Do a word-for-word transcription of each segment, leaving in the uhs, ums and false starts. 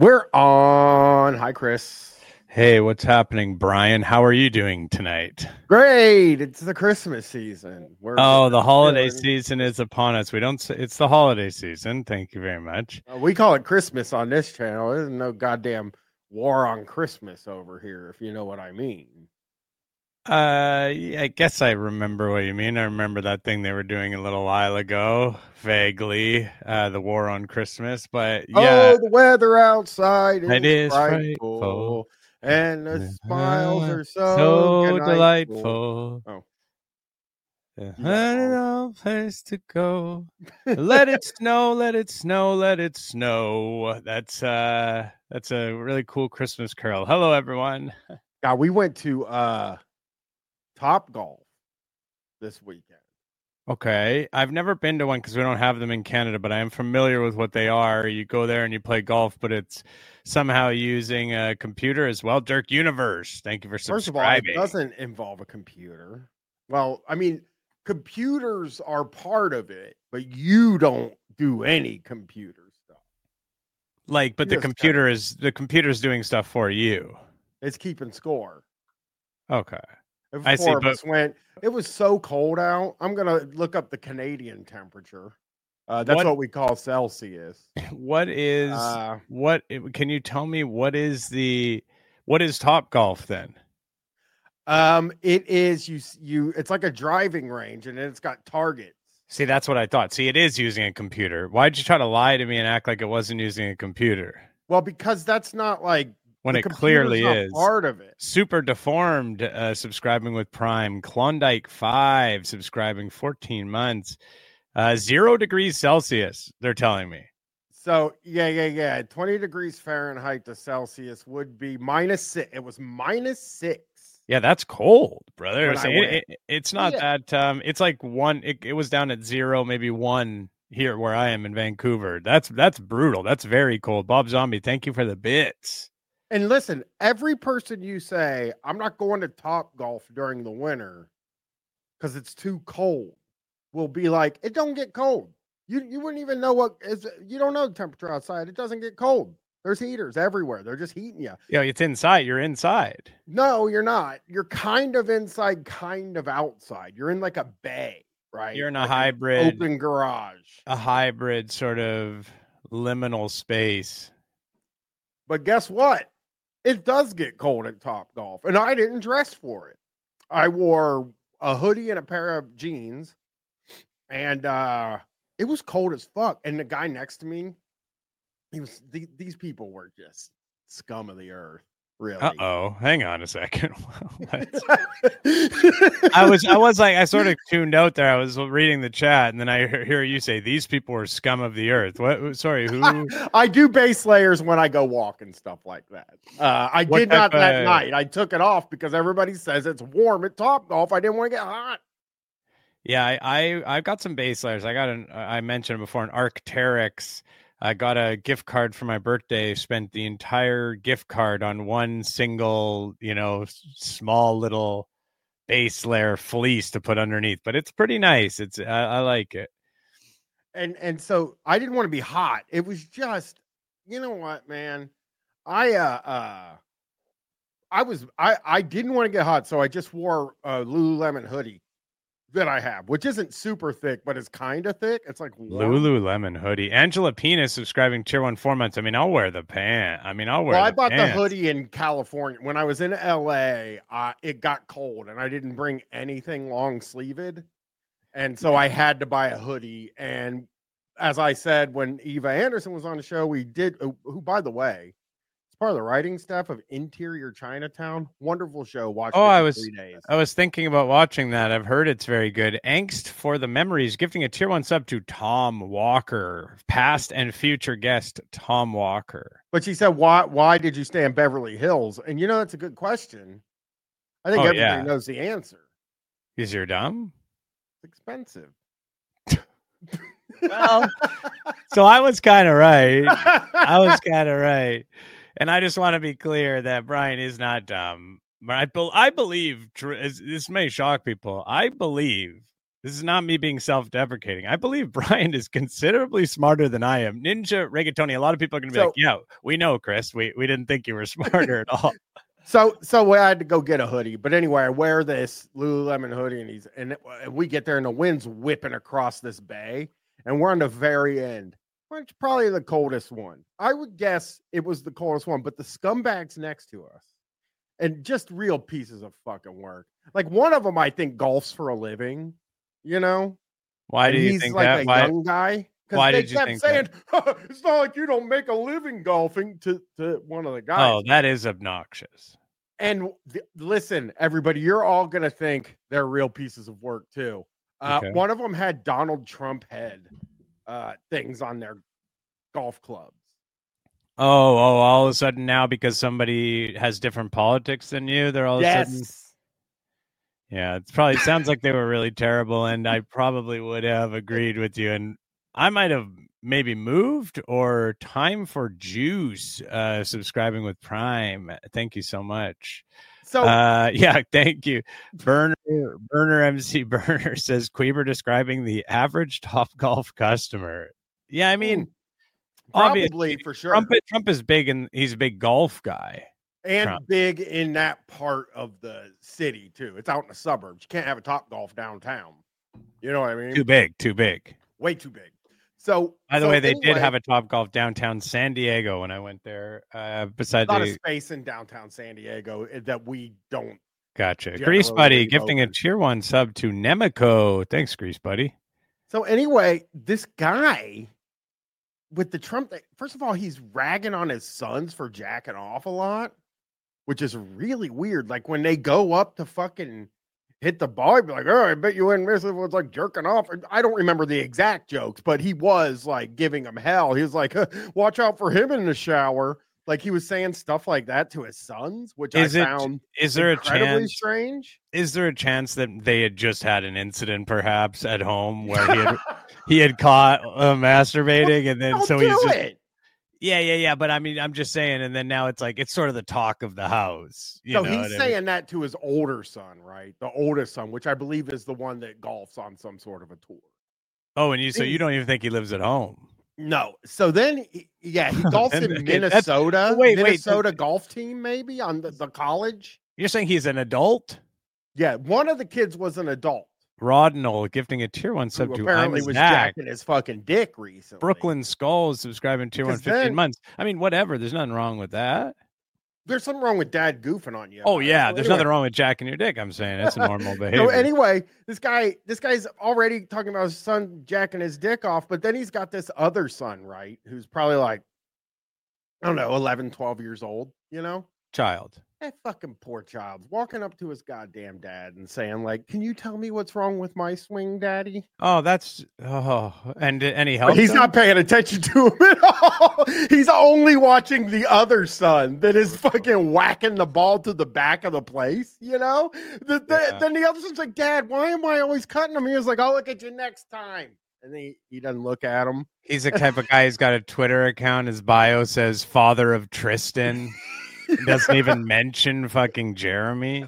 We're on. Hi, Chris. Hey, what's happening, Brian? How are you doing tonight? Great. It's the Christmas season. We're Oh, we're the holiday chilling. season is upon us. We don't say it's the holiday season. Thank you very much. Uh, we call it Christmas on this channel. There's no goddamn war on Christmas over here, if you know what I mean. Uh, yeah, I guess I remember what you mean. I remember that thing they were doing a little while ago, vaguely, uh, the war on Christmas. But yeah, Oh, the weather outside it is is frightful. frightful, and the smiles Uh, are so so delightful. delightful. Oh, A you got it wrong. no place to go. Let it snow, let it snow, let it snow. That's uh that's a really cool Christmas carol. Hello everyone. Now we went to uh Top Golf this weekend. Okay. I've never been to one because we don't have them in Canada, but I am familiar with what they are. You go there and you play golf, but it's somehow using a computer as well. Dirk Universe. Thank you for First of all, it subscribing. doesn't involve a computer. Well, I mean, computers are part of it, but you don't do any computer stuff. Like, but You the just computer is the computer's doing stuff for you. It's keeping score. Okay. If I see, four of but- us went, it was so cold out. I'm gonna look up the Canadian temperature. Uh, that's What- what, we call Celsius. What is Uh, what can you tell me what is the what is Top Golf then? Um, it is you. You. It's like a driving range, and it's got targets. See, that's what I thought. See, it is using a computer. Why'd you try to lie to me and act like it wasn't using a computer Well, because that's not like when the it computer's clearly not is? part of it. Super Deformed uh, subscribing with Prime. Klondike Five subscribing fourteen months. Uh, zero degrees Celsius. They're telling me. So yeah, yeah, yeah. Twenty degrees Fahrenheit to Celsius would be minus six. It was minus six. Yeah, that's cold, brother. When So I it- went. it- it's not Yeah. that. Um, it's like one. It, it was down at zero, maybe one here where I am in Vancouver. That's that's brutal. That's very cold. Bob Zombie, thank you for the bits. And listen, every person you say, I'm not going to Top Golf during the winter because it's too cold, will be like, it don't get cold. You you wouldn't even know what is. You don't know the temperature outside. It doesn't get cold. There's heaters everywhere. They're just heating you. Yeah, it's inside. You're inside. No, you're not. You're kind of inside, kind of outside. You're in like a bay, right? You're in a Like hybrid, open garage. a hybrid sort of liminal space. But guess what? It does get cold at Top Golf, and I didn't dress for it. I wore a hoodie and a pair of jeans, and uh, it was cold as fuck. And the guy next to me, he was. Th- these people were just scum of the earth. Really. Uh oh. Hang on a second. I was I was like I sort of tuned out there. I was reading the chat, and then I hear you say these people are scum of the earth. What? Sorry, who? I do base layers when I go walk and stuff like that. Uh, I What did not type that of- night. I took it off because everybody says it's warm at Top Golf. I didn't want to get hot. Yeah, I, I I've got some base layers. I got an I mentioned before an Arc'teryx. I got a gift card for my birthday. Spent the entire gift card on one single, you know, s- small little base layer fleece to put underneath. But it's pretty nice. It's I, I like it. And and so I didn't want to be hot. It was just, you know what, man? I uh uh I was I I didn't want to get hot, so I just wore a Lululemon hoodie that I have, which isn't super thick, but it's kind of thick. It's like warm. Lululemon hoodie. Angela Penis subscribing tier one four months. I mean, I'll wear the pant. I mean, I'll wear. Well, I the bought the pants. hoodie in California when I was in L A. Uh, it got cold, and I didn't bring anything long sleeved, and so I had to buy a hoodie. And as I said, when Eva Anderson was on the show, we did. Who, who by the way, is part of the writing staff of Interior Chinatown. Wonderful show. Watched Oh, it in I was three days. I was thinking about watching that. I've heard it's very good. Angst for the Memories, gifting a tier one sub to Tom Walker, past and future guest Tom Walker. But she said, "Why? Why did you stay in Beverly Hills?" And you know, that's a good question. I think Oh, everybody yeah. knows the answer. Is you're dumb? It's expensive. Well, so I was kind of right. I was kind of right. And I just want to be clear that Brian is not dumb. I, be- I believe, tr- as- this may shock people, I believe This is not me being self-deprecating. I believe Brian is considerably smarter than I am. Ninja Rigatoni, a lot of people are going to be So- like, yeah, we know, Chris. We we didn't think you were smarter at all. So, so I had to go get a hoodie. But anyway, I wear this Lululemon hoodie, and he's and, it, and we get there, and the wind's whipping across this bay, and we're on the very end. Which is probably the coldest one. I would guess it was the coldest one, but the scumbags next to us, and just real pieces of fucking work. Like one of them, I think golfs for a living. You know, Why and do you he's think like that? a Why, young guy. why They did you kept think saying, "It's not like you don't make a living golfing." To to one of the guys. Oh, that is obnoxious. And th- listen, everybody, you're all gonna think they're real pieces of work too. Uh, Okay. One of them had Donald Trump head uh, things on their golf clubs. Oh, oh, all of a sudden now because somebody has different politics than you, they're all of a sudden. Yes. Yeah, it's probably it sounds like they were really terrible, and I probably would have agreed with you, and I might have maybe moved or time for juice. Uh, subscribing with Prime, thank you so much. So Uh, yeah, thank you, Burner. Burner M C Burner says Queber describing the average Top Golf customer. Yeah, I mean, probably obviously, for sure. Trump, Trump is big, and he's a big golf guy. And Trump. big in that part of the city too. It's out in the suburbs. You can't have a Top Golf downtown. You know what I mean? Too big, too big. Way too big. So, by the so way, they anyway, did have a Top Golf downtown San Diego when I went there. Uh, besides, a lot the... of space in downtown San Diego that we don't. Gotcha. Grease Buddy gifting open. a tier one sub to Nemiko. Thanks, Grease Buddy. So anyway, this guy with the Trump, first of all, he's ragging on his sons for jacking off a lot, which is really weird. Like when they go up to fucking hit the ball, he'd be like, oh, I bet you wouldn't miss it. It was like jerking off. I don't remember the exact jokes, but he was like giving him hell. He was like, watch out for him in the shower. Like he was saying stuff like that to his sons, which is I it, found is there incredibly a chance, strange. Is there a chance that they had just had an incident, perhaps at home, where he had he had caught uh, masturbating, and then don't so do he's just, it. yeah, yeah, yeah. But I mean, I'm just saying, and then now it's like it's sort of the talk of the house. You so know he's what saying I mean? that to his older son, right? The oldest son, which I believe is the one that golfs on some sort of a tour. Oh, and you so you don't even think he lives at home? No. So then, yeah, he golfs in okay, Minnesota. Wait, Minnesota wait, golf team, maybe on the, the college. You're saying he's an adult? Yeah, one of the kids was an adult. Rodnell gifting a tier one sub to apparently I'm was Zach. jacking his fucking dick recently. Brooklyn Skulls subscribing tier one fifteen then, months. I mean, whatever. There's nothing wrong with that. There's something wrong with dad goofing on you. Oh yeah, so there's anyway. nothing wrong with jacking your dick. I'm saying that's a normal behavior. So anyway, this guy, this guy's already talking about his son jacking his dick off, but then he's got this other son, right? Who's probably like, I don't know, eleven, twelve years old, you know? Child. That fucking poor child walking up to his goddamn dad and saying, like, can you tell me what's wrong with my swing, daddy? Oh, that's oh, and any help? But he's not paying attention to him at all. He's only watching the other son that is fucking whacking the ball to the back of the place, you know? The, the, Yeah. Then the other son's like, Dad, why am I always cutting him? He was like, I'll look at you next time. And then he, he doesn't look at him. He's the type of guy who's got a Twitter account. His bio says father of Tristan. He doesn't even mention fucking Jeremy.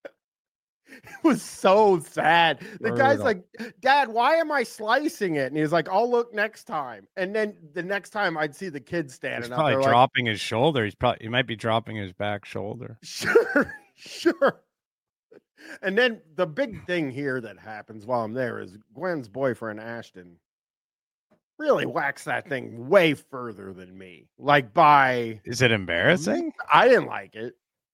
It was so sad. The Brutal. guy's like, Dad, why am I slicing it? And he's like, I'll look next time. And then the next time I'd see the kid standing He's up. probably they're dropping his shoulder. He's probably he might be dropping his back shoulder. like, sure, sure. And then the big thing here that happens while I'm there is Gwen's boyfriend, Ashton, really whacks that thing way further than me. Like by Is it embarrassing? I didn't like it.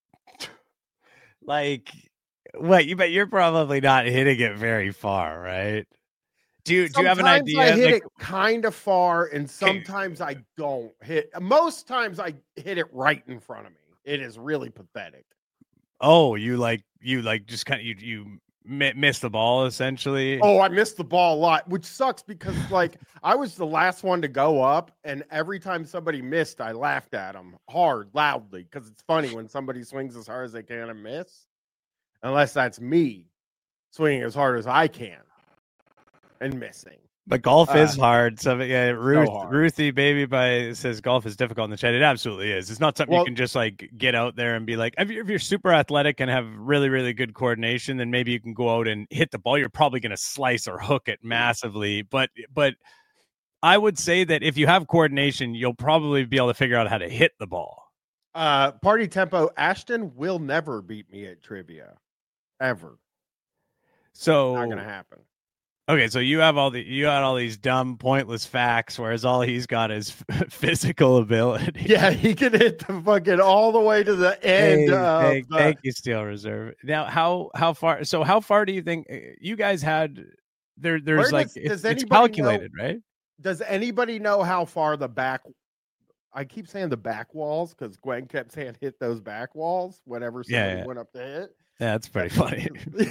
Like, what? You bet you're probably not hitting it very far, right? Do you do you have an Sometimes idea? I hit like, it kind of far, and sometimes I don't hit. Most times I hit it right in front of me. It is really pathetic. oh, you like you like just kind of you you mi- miss the ball essentially. Oh, I missed the ball a lot, which sucks because like I was the last one to go up, and every time somebody missed, I laughed at them hard, loudly, because it's funny when somebody swings as hard as they can and miss, unless that's me swinging as hard as I can and missing. But golf Uh, is hard. So yeah, Ruth, hard. Ruthie Baby by says golf is difficult in the chat. It absolutely is. It's not something Well- you can just like get out there and be like, if you're, if you're super athletic and have really, really good coordination, then maybe you can go out and hit the ball. You're probably going to slice or hook it massively. But, but I would say that if you have coordination, you'll probably be able to figure out how to hit the ball. Uh, Party Tempo, Ashton will never beat me at trivia. Ever. So Not gonna happen. Okay, so you have all the you got all these dumb, pointless facts, whereas all he's got is physical ability. Yeah, he can hit the fucking all the way to the end. Hey, of thank, the... thank you, Steel Reserve. Now, how how far? So, how far do you think you guys had? There, there's Where like does, it's, does it's calculated, know, right? Does anybody know how far the back? I keep saying the back walls because Gwen kept saying hit those back walls whenever somebody yeah, yeah. went up to hit. Yeah, that's pretty funny.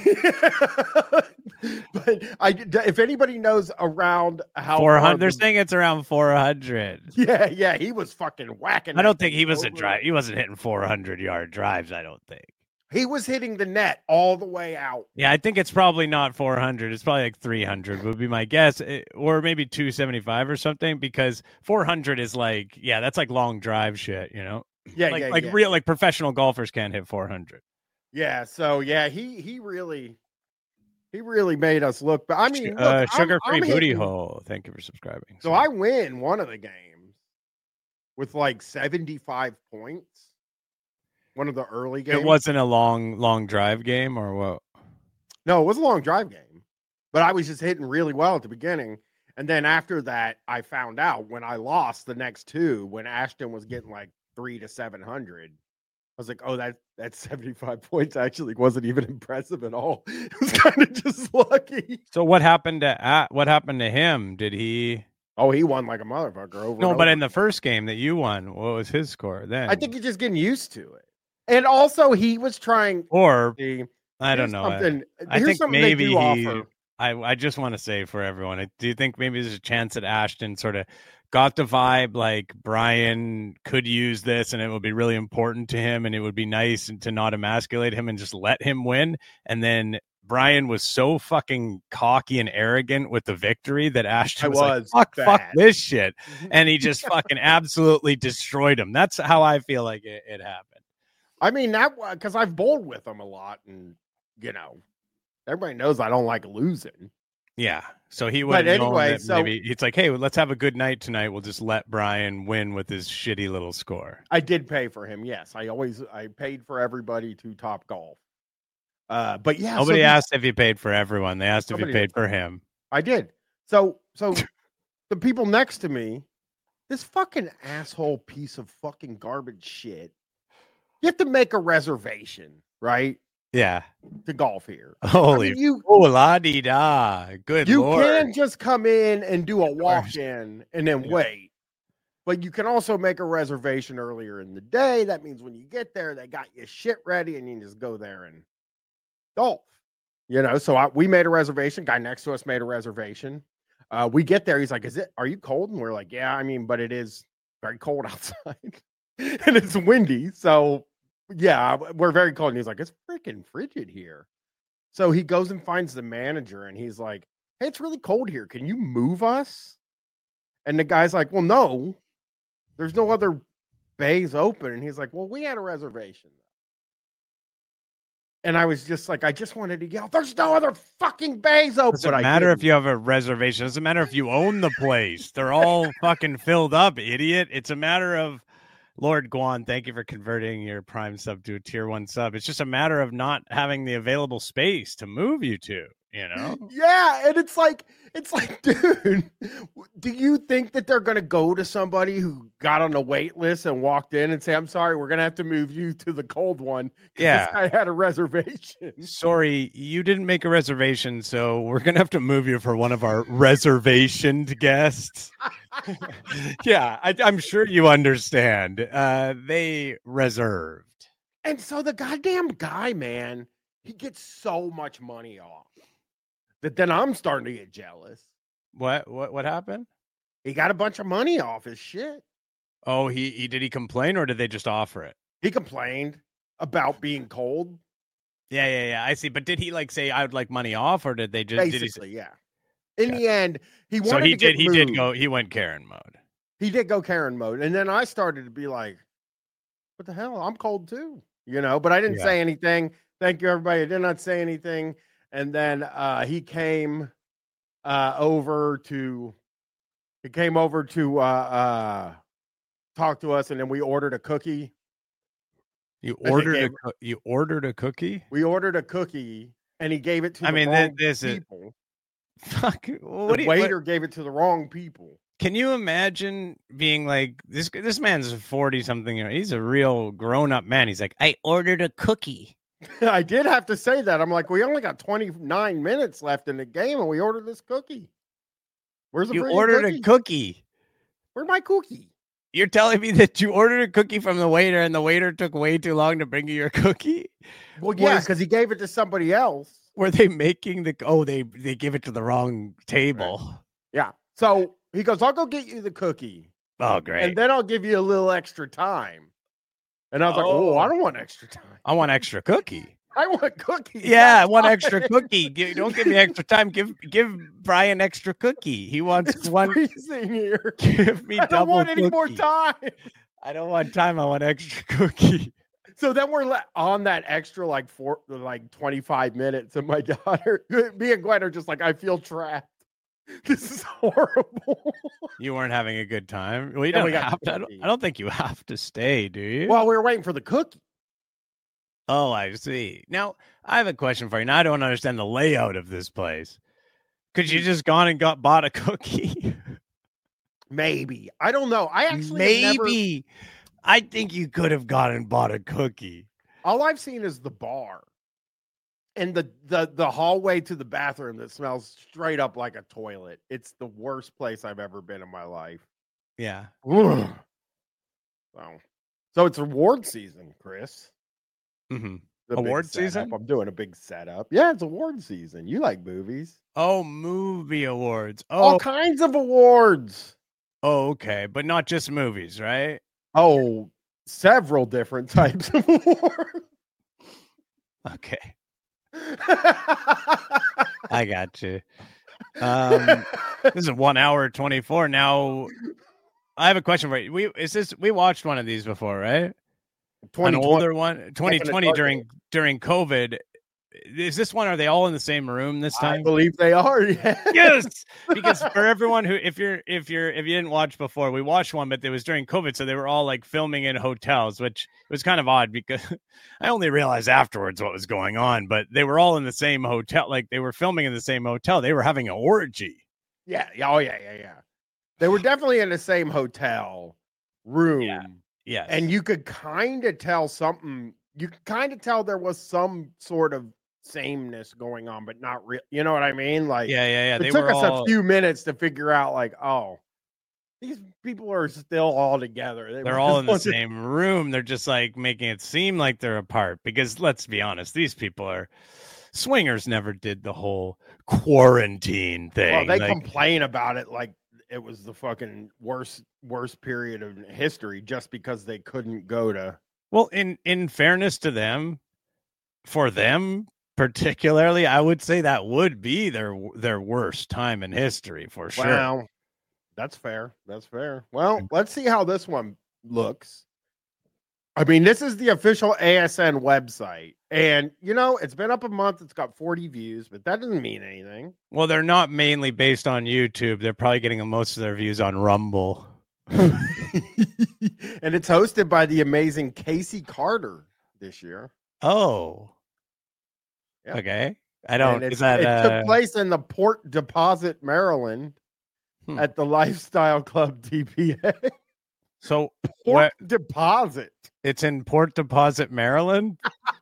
But I, if anybody knows around how four hundred, they're the, saying it's around four hundred. Yeah, yeah, he was fucking whacking. I don't think he was a drive. He wasn't hitting four hundred yard drives. I don't think he was hitting the net all the way out. Yeah, I think it's probably not four hundred. It's probably like three hundred would be my guess, or maybe two seventy-five or something. Because four hundred is like, yeah, that's like long drive shit, you know? Yeah, like yeah, like yeah. real like professional golfers can't hit four hundred. Yeah, so yeah, he he really he really made us look. But I mean, uh, look, sugar I'm, free I'm booty hitting, hole. Thank you for subscribing. So I win one of the games with like seventy-five points. One of the early games. It wasn't a long long drive game, or what? No, it was a long drive game, but I was just hitting really well at the beginning, and then after that, I found out when I lost the next two when Ashton was getting like three to seven hundred. I was like, oh, that that seventy-five points actually wasn't even impressive at all. It was kind of just lucky. So what happened to uh, what happened to him? Did he? Oh, he won like a motherfucker over. No, and but over. in the first game that you won, what was his score then? I think he's just getting used to it, and also he was trying. Or see, I don't know. Something, I think something maybe he. Offer. I I just want to say for everyone, I do think maybe there's a chance that Ashton sort of got the vibe like Brian could use this and it would be really important to him and it would be nice and to not emasculate him and just let him win. And then Brian was so fucking cocky and arrogant with the victory that Ashton was, was like, fuck, bad. fuck this shit. And he just fucking absolutely destroyed him. That's how I feel like it, it happened. I mean, that because I've bowled with him a lot and, you know, everybody knows I don't like losing. Yeah. So he would anyway, so maybe it's like, hey, well, let's have a good night tonight. We'll just let Brian win with his shitty little score. I did pay for him. Yes. I always I paid for everybody to Top Golf. Uh, but yeah, nobody so asked if he paid for everyone. They asked if he paid did. for him. I did. So so the people next to me, this fucking asshole piece of fucking garbage shit. You have to make a reservation, right? Yeah, to golf here. Holy, I mean, you, oh la di da, good. You Lord. can't just come in and do a walk in and then yeah. wait, but you can also make a reservation earlier in the day. That means when you get there, they got your shit ready, and you can just go there and golf. You know, so I, we made a reservation. Guy next to us made a reservation. Uh, we get there, he's like, "Is it? Are you cold?" And we're like, "Yeah, I mean, but it is very cold outside, and it's windy, so." Yeah, we're very cold. And he's like, it's freaking frigid here. So he goes and finds the manager and he's like, hey, it's really cold here. Can you move us? And the guy's like, well, no, there's no other bays open. And he's like, well, we had a reservation. And I was just like, I just wanted to yell, there's no other fucking bays open. Doesn't matter if you have a reservation. Doesn't matter if you own the place. They're all fucking filled up, idiot. It's a matter of Lord Guan, thank you for converting your Prime sub to a tier one sub. It's just a matter of not having the available space to move you to, you know? Yeah, and it's like, it's like, dude, do you think that they're going to go to somebody who got on the wait list and walked in and say, I'm sorry, we're going to have to move you to the cold one? Yeah. I had a reservation. Sorry, you didn't make a reservation, so we're going to have to move you for one of our reservationed guests. Yeah, I, I'm sure you understand. Uh, they reserved. And so the goddamn guy, man, he gets so much money off that then I'm starting to get jealous. What? What? What happened? He got a bunch of money off his shit. Oh, he, he did he complain or did they just offer it? He complained about being cold. Yeah, yeah, yeah. I see. But did he like say I would like money off, or did they just basically? Did he... Yeah. in the end, he wanted so he to did. get He moved. did go. He went Karen mode. He did go Karen mode, and then I started to be like, "What the hell? I'm cold too," you know. But I didn't Yeah. say anything. Thank you, everybody. I did not say anything. And then uh, he came uh, over to he came over to uh, uh, talk to us, and then we ordered a cookie. You And they ordered a gave- coo- you ordered a cookie. We ordered a cookie, and he gave it to I the mean, wrong thi- this is- people. Fuck. The What do you, what- waiter gave it to the wrong people. can you imagine being like this? This man's forty something. You know, he's a real grown up man. He's like, I ordered a cookie. I did have to say that. I'm like, we only got twenty-nine minutes left in the game, and we ordered this cookie. Where's the You freaking ordered cookie? a cookie. Where's my cookie? You're telling me that you ordered a cookie from the waiter, and the waiter took way too long to bring you your cookie? Well, yeah, Was- because he gave it to somebody else. Were they making the? Oh, they they give it to the wrong table. Yeah. So he goes, I'll go get you the cookie, Oh, great. and then I'll give you a little extra time. And I was like, oh, Oh. I don't want extra time. I want extra cookie. I want cookies. Yeah, I That's want fine. extra cookie. Give, don't give me extra time. Give give Brian extra cookie. He wants It's one. freezing here. Give me I don't double want any more cookie. time. I don't want time. I want extra cookie. So then we're le- on that extra like four, like twenty-five minutes, and my daughter, me and Gwen are just like, I feel trapped. This is horrible. You weren't having a good time. Well, you Yeah, don't we got have to. I don't, cookie. I don't think you have to stay, do you? Well, we were waiting for the cookie. Oh, I see. Now, I have a question for you. Now, I don't understand the layout of this place. Could you just gone and got bought a cookie? Maybe. I don't know. I actually have never- Maybe. I think you could have gone and bought a cookie. all I've seen is the bar and the, the the hallway to the bathroom that smells straight up like a toilet. It's the worst place I've ever been in my life. Yeah. Ugh. So, so it's award season, Chris. hmm The big Award setup. season? I'm doing a big setup. Yeah, it's award season. You like movies? Oh, movie awards. All Oh, kinds of awards. oh, okay, but not just movies, right? Oh, several different types of awards. Okay, I got you. Um, this is one hour twenty-four. Now, I have a question for you. We is this we watched one of these before, right? An older one, twenty twenty Dark during during COVID. Is this one? Are they all in the same room this I time? believe they are. Yeah. Yes, because for everyone who, if you're, if you're, if you didn't watch before, we watched one, but it was during COVID, so they were all like filming in hotels, which was kind of odd because I only realized afterwards what was going on. But they were all in the same hotel, like they were filming in the same hotel. They were having an orgy. Yeah. yeah, Oh, yeah. Yeah. Yeah. They were definitely in the same hotel room. Yes, And you could kind of tell something, you could kind of tell there was some sort of sameness going on, but not real. You know what I mean? Like, yeah, yeah, yeah. it They took were us all, a few minutes to figure out, like, oh, these people are still all together. They they're were all just in the bunch of- same room. They're just like making it seem like they're apart because let's be honest, these people are swingers. Never did the whole quarantine thing. Well, they like, complain about it like it was the fucking worst, worst period of history just because they couldn't go to. Well, in in fairness to them, for them particularly, I would say that would be their their worst time in history for sure. Well, that's fair. That's fair. Well, let's see how this one looks. I mean, this is the official A S N website, and you know, it's been up a month. It's got forty views, but that doesn't mean anything. Well, they're not mainly based on YouTube. They're probably getting most of their views on Rumble. And it's hosted by the amazing Casey Carter this year. Oh, Yeah. okay. I And don't. it's- Is that it uh, took place in the Port Deposit, Maryland, Hmm. at the Lifestyle Club T P A. so? Port What? Deposit. It's in Port Deposit, Maryland.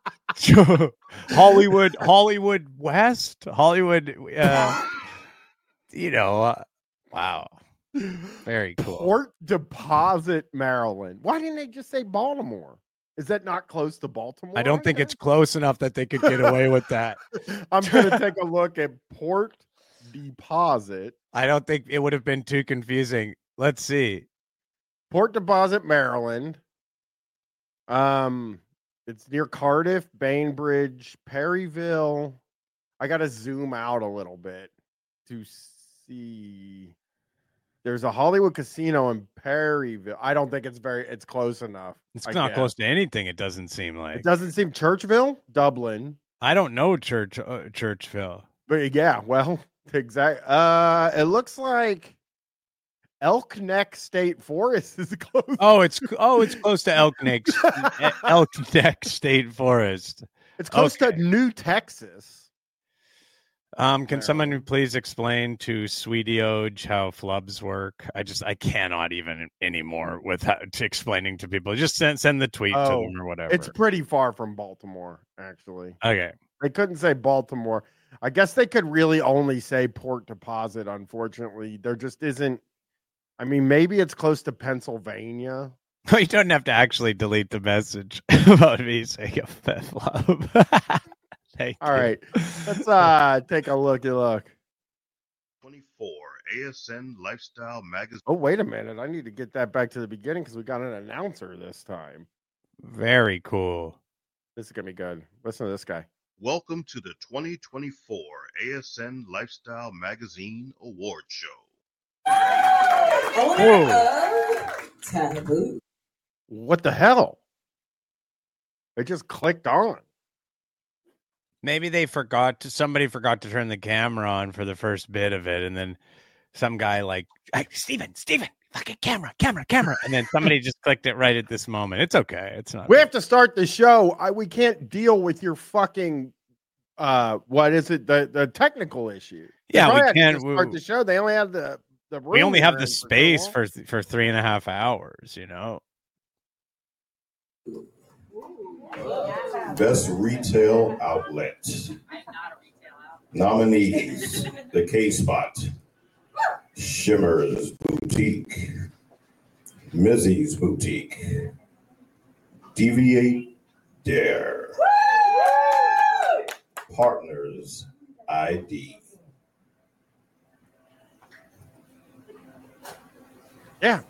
Hollywood, Hollywood West, Hollywood. Uh, you know, uh, wow, very cool. Port Deposit, Maryland. Why didn't they just say Baltimore? Is that not close to Baltimore? I don't think guess? it's close enough that they could get away with that. I'm going to take a look at Port Deposit. I don't think it would have been too confusing. Let's see. Port Deposit, Maryland. Um, it's near Cardiff, Bainbridge, Perryville. I got to zoom out a little bit to see. There's a Hollywood casino in Perryville. I don't think it's very. It's close enough. It's I not guess. close to anything. It doesn't seem like. It doesn't seem Churchville, Dublin. I don't know Church uh, Churchville. But yeah, well, exactly. Uh, it looks like Elk Neck State Forest is close. Oh, it's oh, it's close to Elk Neck, Elk Neck State Forest. It's close okay. to New Texas. Um, can someone please explain to Sweetie Oj how flubs work? I just I cannot even anymore without explaining to people. Just send send the tweet oh, to them or whatever. It's pretty far from Baltimore, actually. Okay. They couldn't say Baltimore. I guess they could really only say Port Deposit, unfortunately. There just isn't. I mean, maybe it's close to Pennsylvania. You don't have to actually delete the message about me saying a flub. Thank All you. right. Let's uh take a looky look. twenty-four A S N Lifestyle Magazine. Oh, wait a minute. I need to get that back to the beginning because we got an announcer this time. Very cool. This is going to be good. Listen to this guy. Welcome to the twenty twenty-four A S N Lifestyle Magazine Award Show. Taboo. What the hell? It just clicked on. Maybe they forgot to, somebody forgot to turn the camera on for the first bit of it. And then some guy like, hey, Steven, Steven, fucking camera, camera, camera. And then somebody just clicked it right at this moment. It's okay. It's not. We have to start the show. I, we can't deal with your fucking, uh, what is it? The, the technical issue. Yeah, we had can't. to start We, the show. They only have the, the room we only have they're the in so space long. for, for three and a half hours, you know? Best retail outlet. Nominees: The K-Spot, Shimmer's Boutique, Mizzy's Boutique, Deviate Dare, Partners I D. Yeah.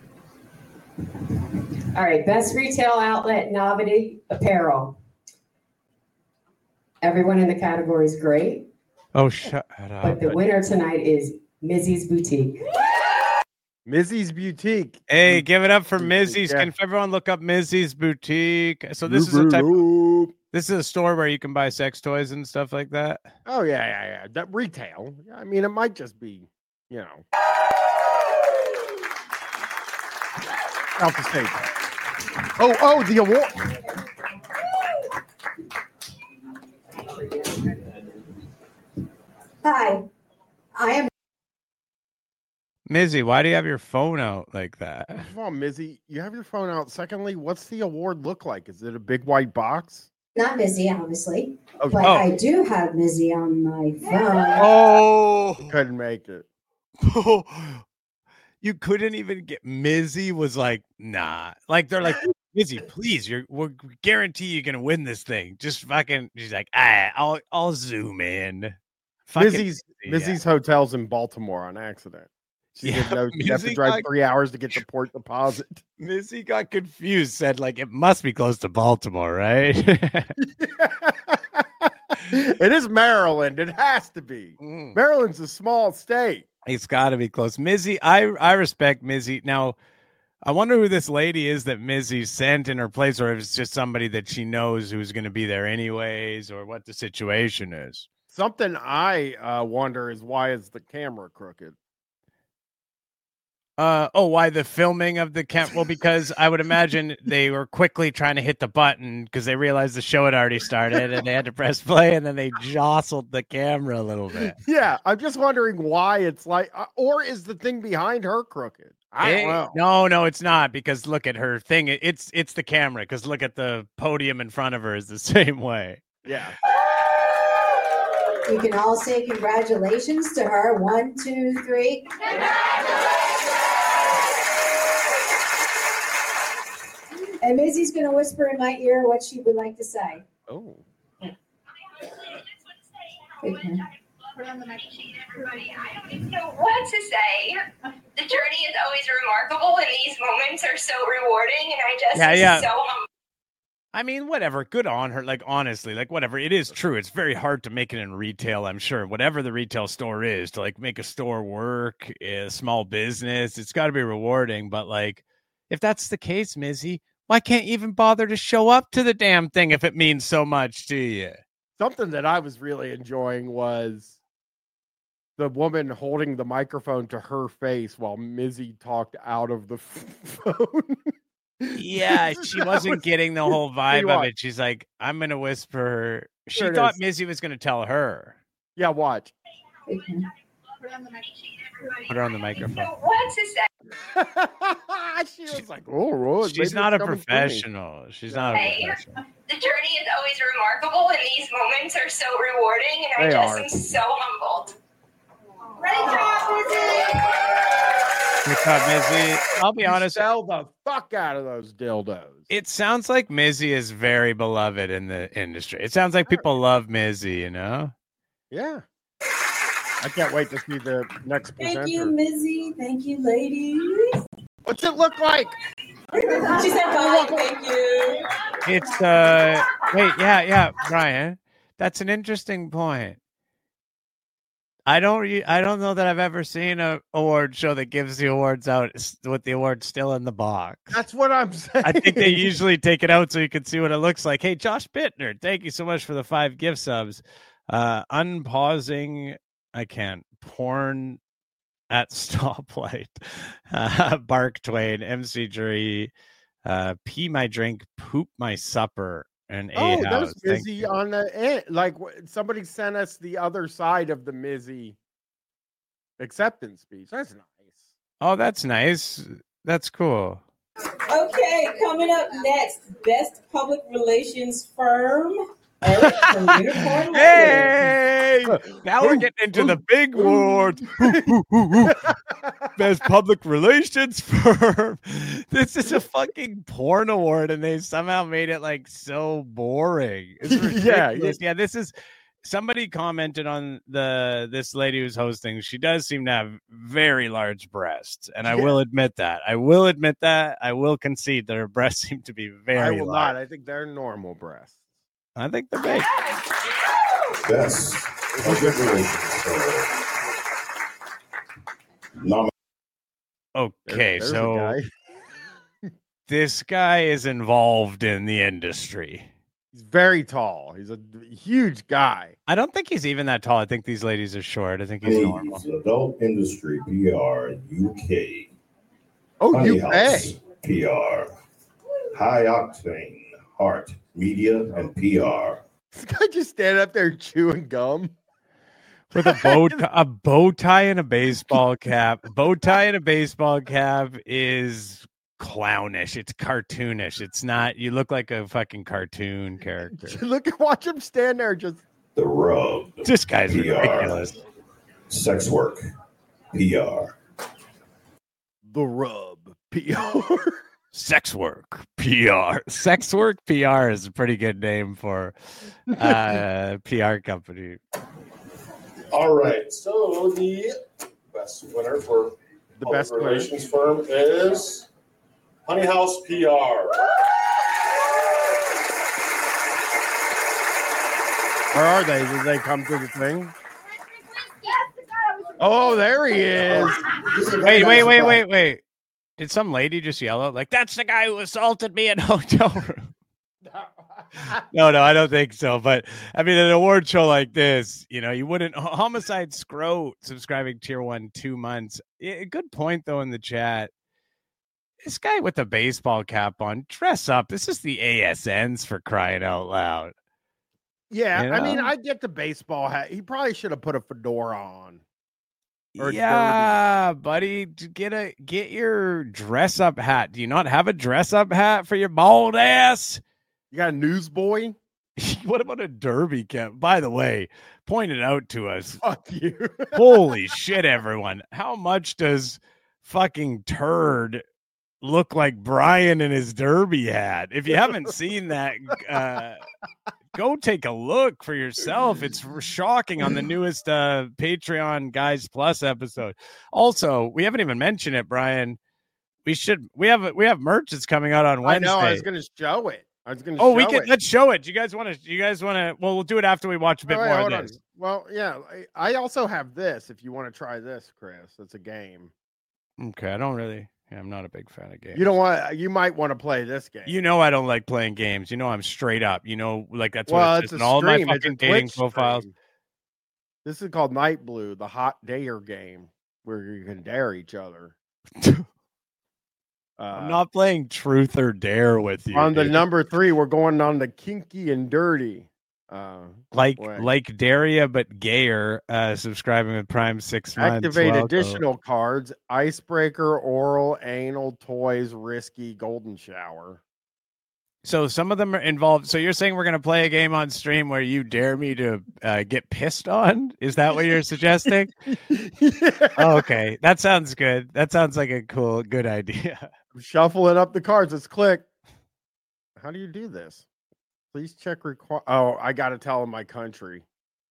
All right, best retail outlet, novelty apparel. Everyone in the category is great, Oh, shut up. but the winner tonight is Mizzy's Boutique. Mizzy's Boutique. Hey, give it up for Mizzy's, Mizzy's. yeah. Can everyone look up Mizzy's Boutique? So this is a type of, this is a store where you can buy sex toys and stuff like that. Oh, yeah, yeah, yeah. That retail. I mean, it might just be, you know. Out the state. Oh, oh, the award. Hi, I am Mizzy, why do you have your phone out like that? First of all, Mizzy, you have your phone out. Secondly, what's the award look like? Is it a big white box? not Mizzy, obviously, Oh, but Oh. I do have Mizzy on my phone. Oh, couldn't make it. you couldn't even get Mizzy was like, nah. Like they're like, Mizzy, please, you're we guarantee you're gonna win this thing. Just fucking she's like, ah, I'll I'll zoom in. Fucking Mizzy's Mizzy, Mizzy's hotel's in Baltimore on accident. She Yeah, didn't know she'd have to Mizzy drive got- three hours to get to Port Deposit. Mizzy got confused, said like it must be close to Baltimore, right? It is Maryland. It has to be. Mm. Maryland's a small state. It's got to be close. Mizzy, I I respect Mizzy. Now, I wonder who this lady is that Mizzy sent in her place, or if it's just somebody that she knows who's going to be there anyways, or what the situation is. Something I uh, wonder is why is the camera crooked? Uh oh, why the filming of the camp? Well, because I would imagine they were quickly trying to hit the button because they realized the show had already started and they had to press play, and then they jostled the camera a little bit. Yeah, I'm just wondering why it's like, uh, or is the thing behind her crooked? I don't Eh, know. No, no, it's not, because look at her thing. It- It's it's the camera, because look at the podium in front of her is the same way. Yeah. You can all say congratulations to her. One, two, three. And Mizzy's going to whisper in my ear what she would like to say. Oh. Okay. Everybody, I don't even know what to say. The journey is always remarkable, and these moments are so rewarding, and I just Yeah, am yeah. so humble. I mean, whatever. Good on her. Like, honestly, like, whatever. It is true. It's very hard to make it in retail, I'm sure. Whatever the retail store is, to, like, make a store work, a small business, it's got to be rewarding. But, like, if that's the case, Mizzy, why can't you even bother to show up to the damn thing if it means so much to you? Something that I was really enjoying was the woman holding the microphone to her face while Mizzy talked out of the phone. Yeah, she wasn't was, getting the whole vibe of watch. it. She's like, I'm going to whisper. She There it thought is. Mizzy was going to tell her. Yeah, watch. Put her on the mic- Put her on the microphone. So what to say? She was like, oh, Lord, She's maybe not it's a coming through me." professional. She's not a Hey. professional. The journey is always remarkable, and these moments are so rewarding, and I They just are. am so humbled. Great job, Good job, Mizzy. I'll be You honest. Sell the fuck out of those dildos. It sounds like Mizzy is very beloved in the industry. It sounds like people love Mizzy, you know? Yeah. I can't wait to see the next presenter. Thank you, Mizzy. Thank you, ladies. What's it look like? She said bye. Thank you. It's, uh, wait, yeah, yeah, Brian. That's an interesting point. I don't, re- I don't know that I've ever seen a award show that gives the awards out s- with the award still in the box. That's what I'm saying. I think they usually take it out so you can see what it looks like. Hey, Josh Bittner, thank you so much for the five gift subs. Uh, unpausing, I can't. Porn at stoplight. Uh, Bark Twain, M C Jury, uh, pee my drink, poop my supper, and Oh, a house. there's Mizzy on the end. Like wh- somebody sent us the other side of the Mizzy acceptance speech. That's nice. Oh, that's nice. That's cool. Okay, coming up next, best public relations firm. Eric from Unicorn Marketing. Hey! Now we're getting into the big awards. Best public relations firm. This is a fucking porn award, and they somehow made it like so boring. It's Yeah, ridiculous. yeah, this is somebody commented on the this lady who's hosting. She does seem to have very large breasts, and I Yeah. will admit that. I will admit that. I will concede that her breasts seem to be very I will large. not. I think they're normal breasts. I think they're big. Best public relations firm. Nom- Okay, There- there's a so guy. this guy is involved in the industry. He's very tall. He's a d- huge guy. I don't think he's even that tall. I think these ladies are short. I think he's normal. Please, Adult Industry P R U K. Oh, Honey you House pay. P R. High Octane Heart Media and P R. This guy just standing up there chewing gum. With a bow, t- a bow tie and a baseball cap. Bow tie and a baseball cap is clownish. It's cartoonish. It's not. You look like a fucking cartoon character. Look at watch him stand there just The Rub. This guy's P R. ridiculous. Sex Work P R. the rub. P R. Sex work P R. Sex work P R is a pretty good name for uh P R company. All right, so the best winner for The public best winner. relations firm is Honey House P R. Where are they? Did they come to the thing? Oh, there he is. Wait, wait, wait, wait, wait. Did some lady just yell out like, "That's the guy who assaulted me in a hotel room"? No, no, I don't think so. But I mean, an award show like this, you know, you wouldn't. Homicide Scro subscribing tier one two months. Yeah, good point though in the chat. This guy with the baseball cap on, dress up. This is the A S Ns for crying out loud. Yeah, You I mean, know? I get the baseball hat. He probably should have put a fedora on. Or Yeah, buddy, d- get a get your dress up hat. Do you not have a dress up hat for your bald ass? You got a newsboy? What about a derby cap? By the way, point it out to us. Fuck you. Holy shit, everyone. How much does fucking turd look like Brian in his derby hat? If you haven't seen that, uh, go take a look for yourself. It's shocking on the newest uh, Patreon Guys Plus episode. Also, we haven't even mentioned it, Brian. We should we have we have merch that's coming out on I Wednesday. know. I was going to show it. I was going to. Oh, show we can. it. Let's show it. You guys want to? You guys want to? Well, we'll do it after we watch a bit Oh, wait, more hold of on. this. Well, yeah, I I also have this. If you want to try this, Chris, it's a game. Okay, I don't really. Yeah, I'm not a big fan of games. You don't want. You might want to play this game. You know I don't like playing games. You know I'm straight up. You know, like that's well, what it it's says a in all my stream. It's a fucking dating Twitch profiles. stream. This is called Night Blue, the hot dare game, where you can dare each other. Uh, I'm not playing Truth or Dare with you. on the dude. number three, we're going on the kinky and dirty. Uh, like way. like Daria but gayer. Uh, subscribing with Prime six months. Activate Welcome. additional cards: icebreaker, oral, anal, toys, risky, golden shower. So some of them are involved. So you're saying we're going to play a game on stream where you dare me to uh, get pissed on? Is that what you're suggesting? Yeah. Oh, okay, that sounds good. That sounds like a cool, good idea. I'm shuffling up the cards. Let's click. How do you do this? Please check require. Oh, I got to tell them my country.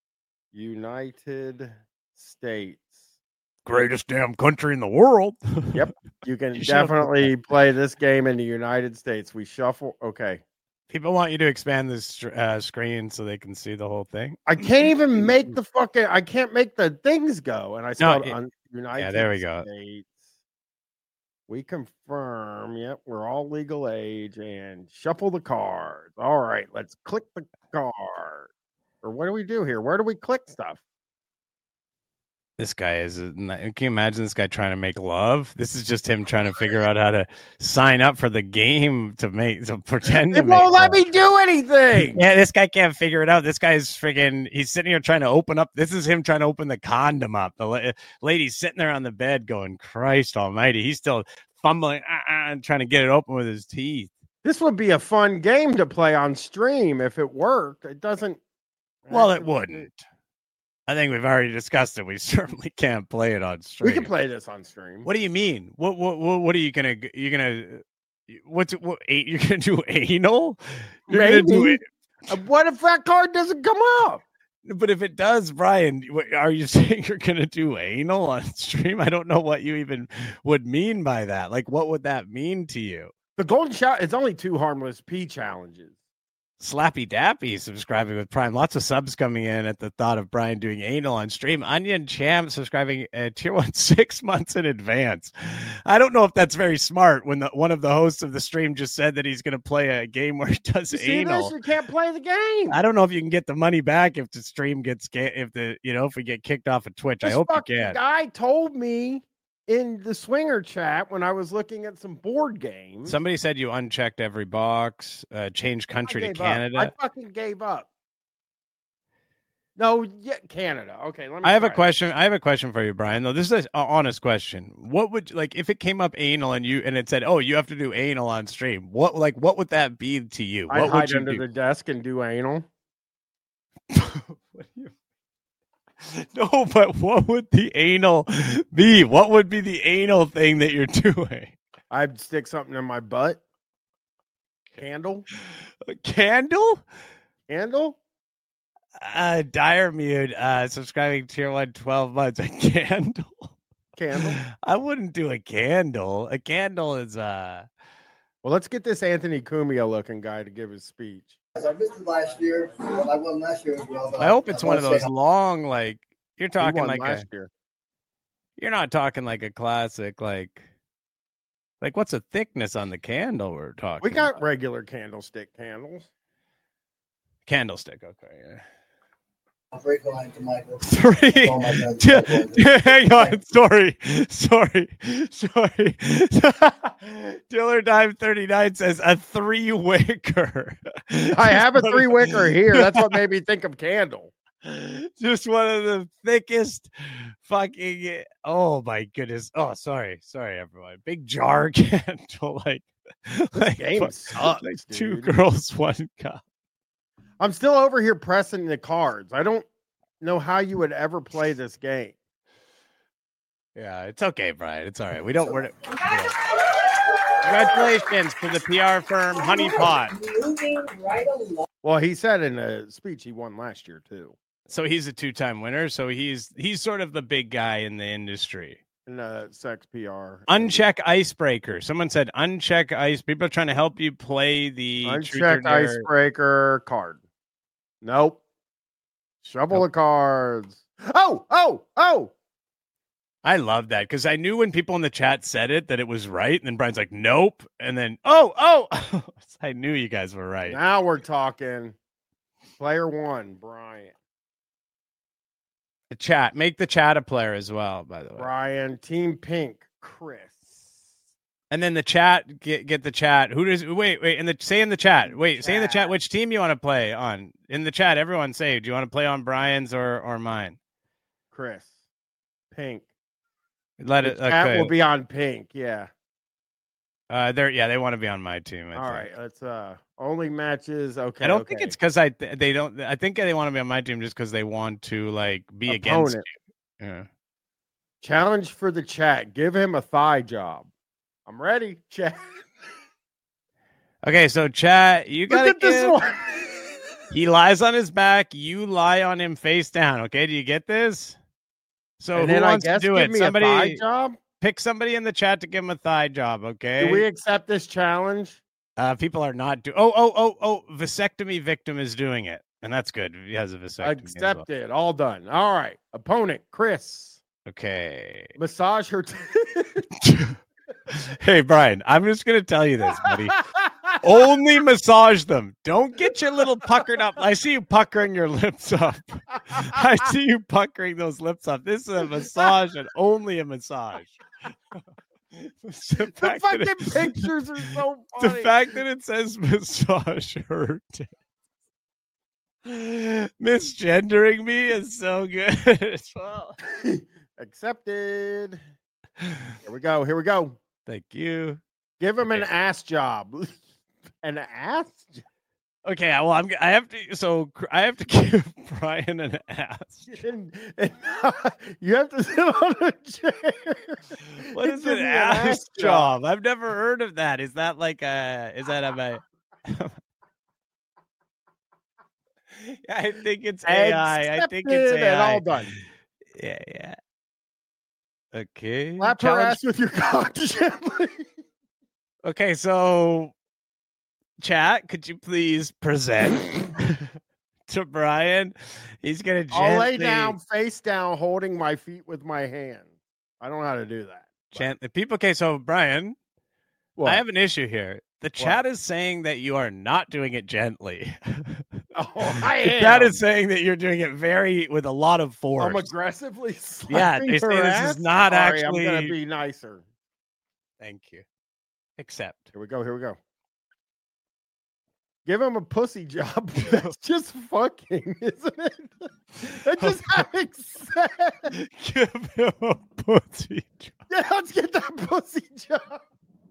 United States. Greatest damn country in the world. Yep. You can You should've put definitely play this game in the United States. We shuffle. Okay. People want you to expand this uh, screen so they can see the whole thing. I can't even make the fucking. I can't make the things go. And I spelled it- on United there we go. States. We confirm. Yep, we're all legal age and shuffle the cards. All right, let's click the card. Or what do we do here? Where do we click stuff? This guy is. Can you imagine this guy trying to make love? This is just him trying to figure out how to sign up for the game to make to pretend to It make won't let love. me do anything. Yeah, this guy can't figure it out. This guy's freaking. He's sitting here trying to open up. This is him trying to open the condom up. The la- lady's sitting there on the bed, going, "Christ Almighty!" He's still fumbling uh, uh, and trying to get it open with his teeth. This would be a fun game to play on stream if it worked. It doesn't. Well, it wouldn't. I think we've already discussed it. We certainly can't play it on stream. We can play this on stream. What do you mean? What what what, what are you gonna you gonna what's what eight you're gonna do anal? You're gonna do Maybe. it. Uh, What if that card doesn't come up? But if it does, Brian, what- are you saying you're gonna do anal on stream? I don't know what you even would mean by that. Like, what would that mean to you? The golden shower. It's only two harmless P challenges. Slappy Dappy subscribing with Prime. Lots of subs coming in at the thought of Brian doing anal on stream. Onion Champ subscribing uh, tier one six months in advance. I don't know if that's very smart when the, one of the hosts of the stream just said that he's going to play a game where he does You see anal. this? You can't play the game. I don't know if you can get the money back if the stream gets ga- if the you know if we get kicked off of Twitch. I This hope you fucking can. guy told me in the swinger chat when I was looking at some board games. Somebody said you unchecked every box, uh, change I country to gave up. Canada. I fucking gave up. No, yeah, Canada. Okay, let me. I have a try it. question. I have a question for you, Brian. Though this is an honest question. What would like if it came up anal and you and it said, "Oh, you have to do anal on stream"? What like what would that be to you? I'd What hide would you under do? the desk and do anal. What do you- No, but what would the anal be? What would be the anal thing that you're doing? I'd stick something in my butt. Candle, A candle? candle. Uh, Dire Mute, uh, subscribing tier one, twelve months. A candle? Candle. I wouldn't do a candle. A candle is uh. Well, let's get this Anthony Cumia looking guy to give his speech. I missed it last year. Well, I won last year as well. but I hope it's I one of wanna those say long, like you're He talking won like a. last year. You're not talking like a classic, like. Like what's the thickness on the candle we're talking? We got about? regular candlestick candles. Candlestick. Okay. Yeah. I'll break the line to Michael. Three. Oh my God. Hang on. Sorry. Sorry. Sorry. Diller Dime thirty-nine says a three wicker. I have a three wicker here. That's what made me think of candle. Just one of the thickest fucking. Oh my goodness. Oh, sorry. Sorry, everyone. Big jar candle. Like, like, game fu- sucks, like two dude. girls, one cup. I'm still over here pressing the cards. I don't know how you would ever play this game. Yeah, it's okay, Brian. It's all right. We don't. We're, yeah. Congratulations to the P R firm Honeypot. Moving right along. Well, he said in a speech he won last year too. So he's a two-time winner. So he's he's sort of the big guy in the industry. in the sex P R. Uncheck icebreaker. Someone said uncheck ice. People are trying to help you play the truth or Uncheck dare. icebreaker card. Nope. Shovel Nope. the cards. Oh, oh, oh. I love that because I knew when people in the chat said it that it was right, and then Brian's like, "Nope," and then, "Oh, oh," I knew you guys were right. Now we're talking. Player one, Brian. The chat, make the chat a player as well. By the way, Brian, Team Pink, Chris. and then the chat, get get the chat. Who does? Wait, wait, in the say in the chat. Wait, say in the chat which team you want to play on. In the chat, everyone say, do you want to play on Brian's or or mine? Chris, Pink. Let The it. chat Okay. will be on Pink. Yeah. Uh, they're yeah, they want to be on my team. I All think. right. Let's uh only matches. Okay. I don't okay. think it's because I they don't. I think they want to be on my team just because they want to like be against Opponent. you. Yeah. Challenge for the chat. Give him a thigh job. I'm ready, chat. Okay, so chat, you Look gotta at this give- one. He lies on his back. You lie on him face down. Okay, do you get this? So And who then I wants guess to do give it? me a thigh Somebody job. pick somebody in the chat to give him a thigh job. Okay. Do we accept this challenge? Uh, people are not do. Oh, oh, oh, oh! Vasectomy victim is doing it, and that's good. He has a vasectomy. as well. Accepted. All done. All right. Opponent, Chris. Okay. Massage her. Hey, Brian, I'm just gonna tell you this, buddy. Only massage them. Don't get your little puckered up. I see you puckering your lips up. I see you puckering those lips up. This is a massage and only a massage. the The fact that fucking it- pictures are so the funny. fact that it says massage hurt. Misgendering me is so good as well. Accepted. Here we go. Here we go. Thank you. Give him an Okay. ass job. An ass? job? Okay, well, I'm. I have to. So I have to give Brian an ass. And- and you have to sit on a chair. What is Give an me ass job? I've never heard of that. Is that like a? Is that a? I think it's A I. I think it's Accepted A I. and all done. Yeah, yeah. Okay. Slap her Challenge- ass with your cock gently. Okay, so chat, could you please present to Brian? He's gonna gently, I'll lay down, face down, holding my feet with my hand. I don't know how to do that. gently. People, okay, so Brian, What? I have an issue here. The chat is saying that you are not doing it gently. Oh, I The am. chat is saying that you're doing it very with a lot of force. I'm aggressively Yeah, slapping they her say this ass? is not Sorry, I'm gonna actually- be nicer. Thank you. Accept. Here we go. Here we go. Give him a pussy job. That's just fucking, isn't it? That's just having sex. Give him a pussy job. Yeah, let's get that pussy job.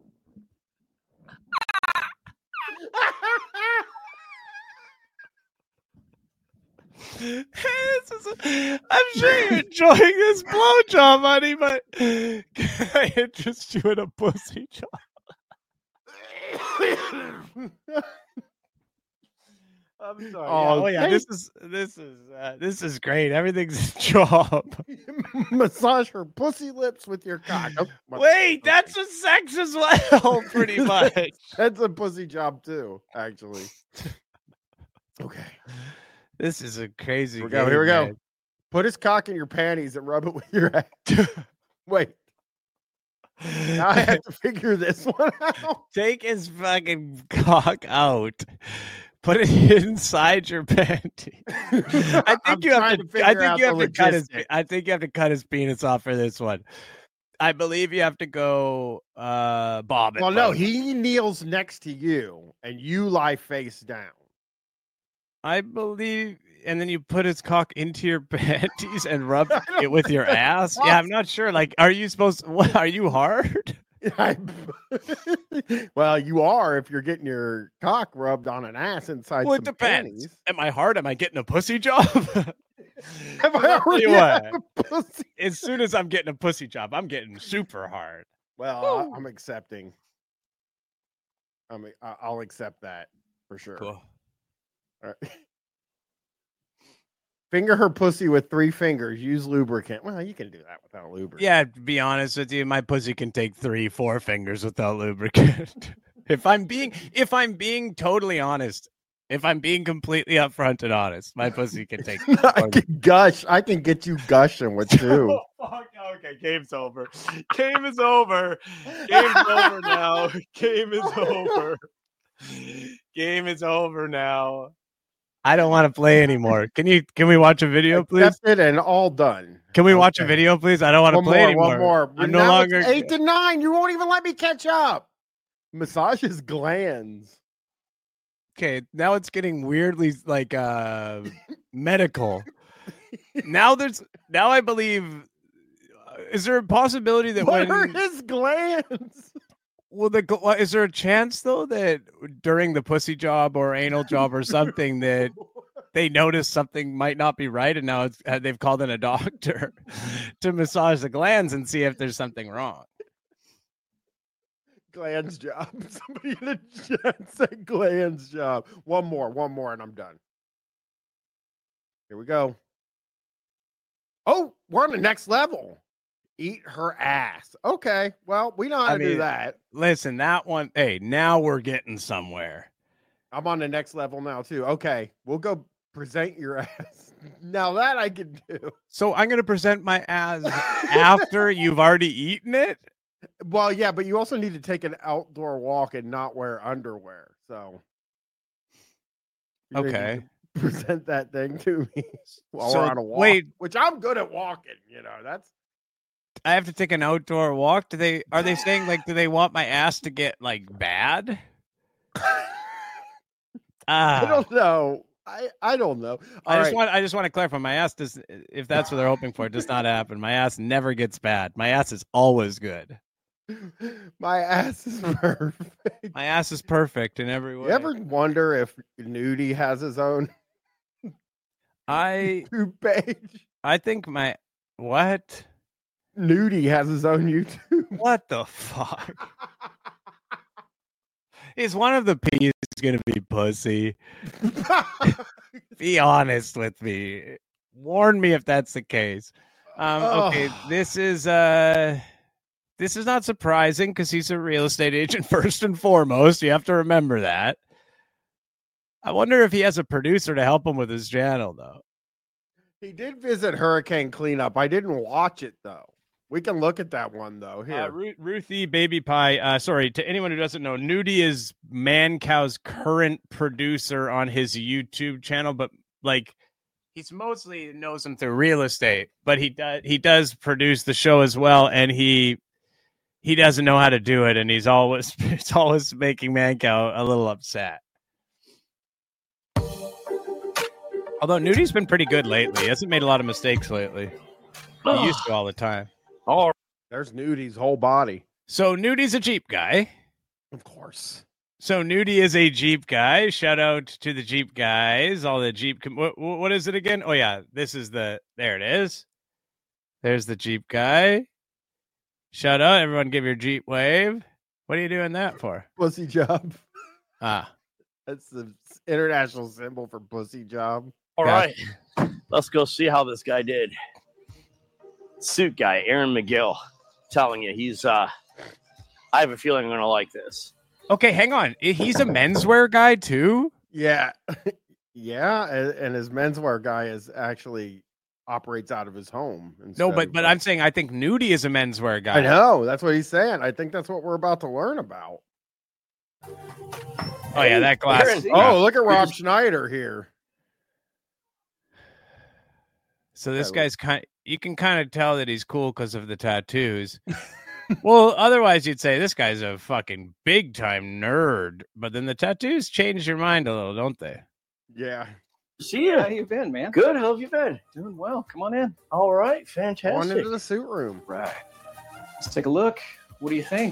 This is a- I'm sure you're enjoying this blowjob, honey, but can I interest you in a pussy job? I'm sorry. Oh, Oh, yeah, thank- this is this is uh, this is great. Everything's a job. Massage her pussy lips with your cock. Oh, my- Wait, that's a sex as well, pretty much. That's a pussy job too, actually. Okay. This is a crazy. Here we go. game, Here we go. man. Put his cock in your panties and rub it with your ass. Wait. Now I have to figure this one out. Take his fucking cock out. Put it inside your panty. I think I'm you have trying to. to I figure think out you have the to cut his. logistics. I think you have to cut his penis off for this one. I believe you have to go uh bob it. Well, no, both. he kneels next to you and you lie face down. I believe, and then you put his cock into your panties and rub I don't it with your think ass. that's Yeah, I'm not sure. Like, are you supposed? What are you hard? I- well, you are if you're getting your cock rubbed on an ass inside Well, some it depends. panties. Am I hard? Am I getting a pussy job? Have I I'll tell already you had what. a pussy? As soon as I'm getting a pussy job, I'm getting super hard. Well, I, I'm accepting. I mean, I- I'll accept that for sure. Cool. All right. Finger her pussy with three fingers. Use lubricant. Well, you can do that without lubricant. Yeah, to be honest with you, my pussy can take three, four fingers without lubricant. if I'm being, if I'm being totally honest, if I'm being completely upfront and honest, my pussy can take. I can gush. I can get you gushing with two. Oh, fuck. Okay, game's over. Game is over. Game's over now. Game is over. Game is over now. I don't want to play anymore. Can you? Can we watch a video, please? Accepted and all done. Can we Okay. watch a video, please? I don't want to One play more, anymore. one more. I'm Now no it's longer eight to nine. You won't even let me catch up. Massages glands. Okay, now it's getting weirdly like uh medical. Now there's now I believe. Uh, is there a possibility that What when are his glands? well, the gl- is there a chance though that during the pussy job or anal job or something that they notice something might not be right, and now it's, uh, they've called in a doctor to massage the glands and see if there's something wrong. Glands job. Somebody in the chat said glands job. One more, one more, and I'm done. Here we go. Oh, we're on the next level. Eat her ass. Okay, well, we know how I to do mean, that. Listen, that one. Hey, now we're getting somewhere. I'm on the next level now too. Okay, we'll go present your ass. Now that I can do. So I'm gonna present my ass after you've already eaten it. Well, yeah, but you also need to take an outdoor walk and not wear underwear. So, you need to Okay. present that thing to me while So, we're on a walk. wait. Which I'm good at walking. You know, that's I have to take an outdoor walk. Do they are they saying like do they want my ass to get like bad? Ah, I don't know. I I don't know. I All just right. want I just want to clarify. My ass does if that's what they're hoping for, it does not happen. My ass never gets bad. My ass is always good. My ass is perfect. My ass is perfect in every way. You ever wonder if Nudie has his own I YouTube page? I think my what? Nudie has his own YouTube. What the fuck? Is one of the P's gonna be pussy? Be honest with me. Warn me if that's the case. Um, okay, Oh. this is uh, this is not surprising because he's a real estate agent first and foremost. You have to remember that. I wonder if he has a producer to help him with his channel, though. He did visit Hurricane Cleanup. I didn't watch it though. We can look at that one though. Here. Uh, Ru- Ruthie Baby Pie. Uh, sorry to anyone who doesn't know, Nudie is Mancow's current producer on his YouTube channel, but like he's mostly knows him through real estate, but he does he does produce the show as well, and he he doesn't know how to do it, and he's always it's always making Mancow a little upset. Although Nudie's been pretty good lately, he hasn't made a lot of mistakes lately. He used to all the time. Oh, there's Nudie's whole body. So Nudie's a Jeep guy. Of course. So Nudie is a Jeep guy. Shout out to the Jeep guys. All the Jeep. Com- what, what is it again? Oh yeah, this is the. There it is. There's the Jeep guy. Shout out, everyone! Give your Jeep wave. What are you doing that for? Pussy job. Ah, That's the international symbol for pussy job. All Gotcha. right, let's go see how this guy did. Suit guy, Aaron McGill, telling you he's. uh I have a feeling I'm gonna like this. okay. Hang on. He's a menswear guy too. Yeah. Yeah. And, and his menswear guy is actually operates out of his home. No, instead but of- but I'm saying I think Nudie is a menswear guy. I know. That's what he's saying. I think that's what we're about to learn about. Oh yeah, that glass. Aaron, Oh, look at Rob Schneider here. So this Yeah, guy's kind. You can kind of tell that he's cool because of the tattoos. Well, otherwise you'd say this guy's a fucking big time nerd. But then the tattoos change your mind a little, don't they? Yeah. See ya. How you been, man? Good. How have you been? Doing well. Come on in. All right. On Fantastic. into the suit room. Right. Let's take a look. What do you think?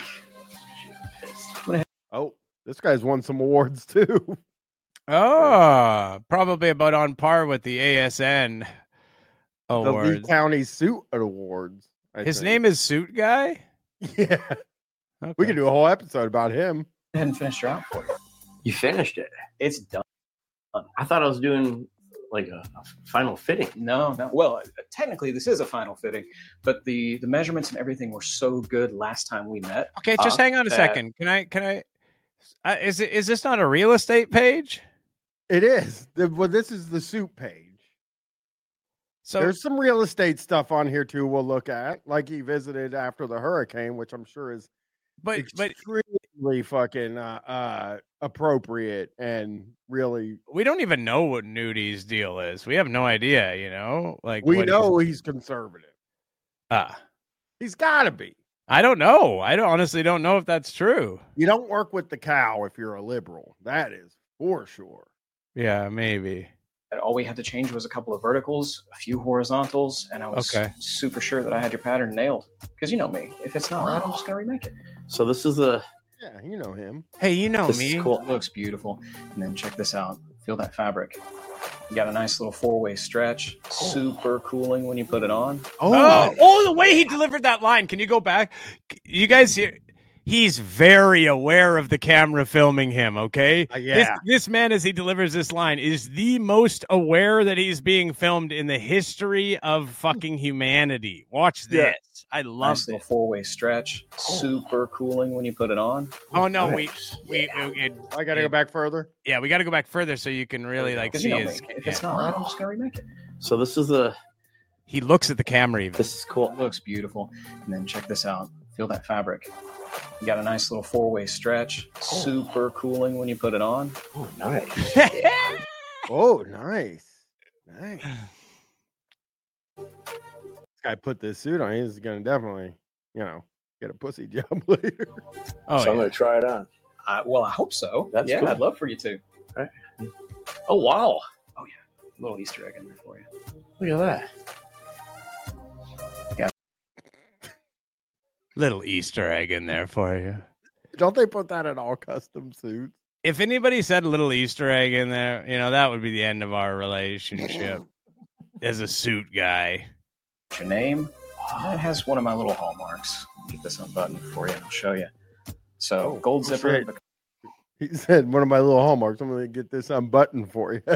Oh, this guy's won some awards too. Oh, probably about on par with the A S N The Lee awards. County Suit Awards. I His think. name is Suit Guy. Yeah. Okay. We could do a whole episode about him. Go ahead and finish her out for you. You finished it. It's done. I thought I was doing like a, a final fitting. No, no. Well, technically, this is a final fitting, but the the measurements and everything were so good last time we met. Okay, just uh, hang on a that- second. Can I? Can I? Uh, is it? Is this not a real estate page? It is. The, well, this is the suit page. So there's some real estate stuff on here too. We'll look at, like he visited after the hurricane, which I'm sure is, but but extremely fucking uh, uh, appropriate and really. we don't even know what Nudi's deal is. We have no idea. You know, like We what know he's- he's conservative. Ah, He's got to be. I don't know. I don't, honestly don't know if that's true. You don't work with the cow if you're a liberal. That is for sure. Yeah, maybe. And all we had to change was a couple of verticals, a few horizontals, and I was Okay. super sure that I had your pattern nailed. Because you know me, if it's not right, I'm just gonna remake it. So this is the. Yeah, you know him. Hey, you know This me. is cool. It looks beautiful. And then check this out. Feel that fabric. You got a nice little four-way stretch. Super cooling when you put it on. Oh, oh, the way he delivered that line. Can you go back? You guys hear? He's very aware of the camera filming him, okay? Uh, yeah. This, this man, as he delivers this line, is the most aware that he's being filmed in the history of fucking humanity. Watch this. Yeah. I love Nice little four-way stretch. Super cooling when you put it on. Oh, no, we... we, we it, I got to go back further. Yeah, we got to go back further so you can really, like, Because see you know his... me, if yeah. it's not right, I'm just gonna remake it. So this is the. He looks at the camera even. This is cool. It looks beautiful. And then check this out. Feel that fabric. You got a nice little four-way stretch. Super cooling when you put it on. Oh, nice. Oh, nice. Nice. This guy put this suit on. He's going to definitely, you know, get a pussy job later. Oh, so yeah. I'm going to try it on. Uh, well, I hope so. That's yeah, cool. I'd love for you to. Right. Oh, wow. Oh, yeah. A little Easter egg in there for you. Look at that. Little Easter egg in there for you. Don't they put that in all custom suits? If anybody said a little Easter egg in there, you know, that would be the end of our relationship as a suit guy. Your name? Oh, it has one of my little hallmarks. Get this unbuttoned for you and I'll show you. So, Oh, gold zipper. shit. He said, one of my little hallmarks. I'm going to get this unbuttoned for you.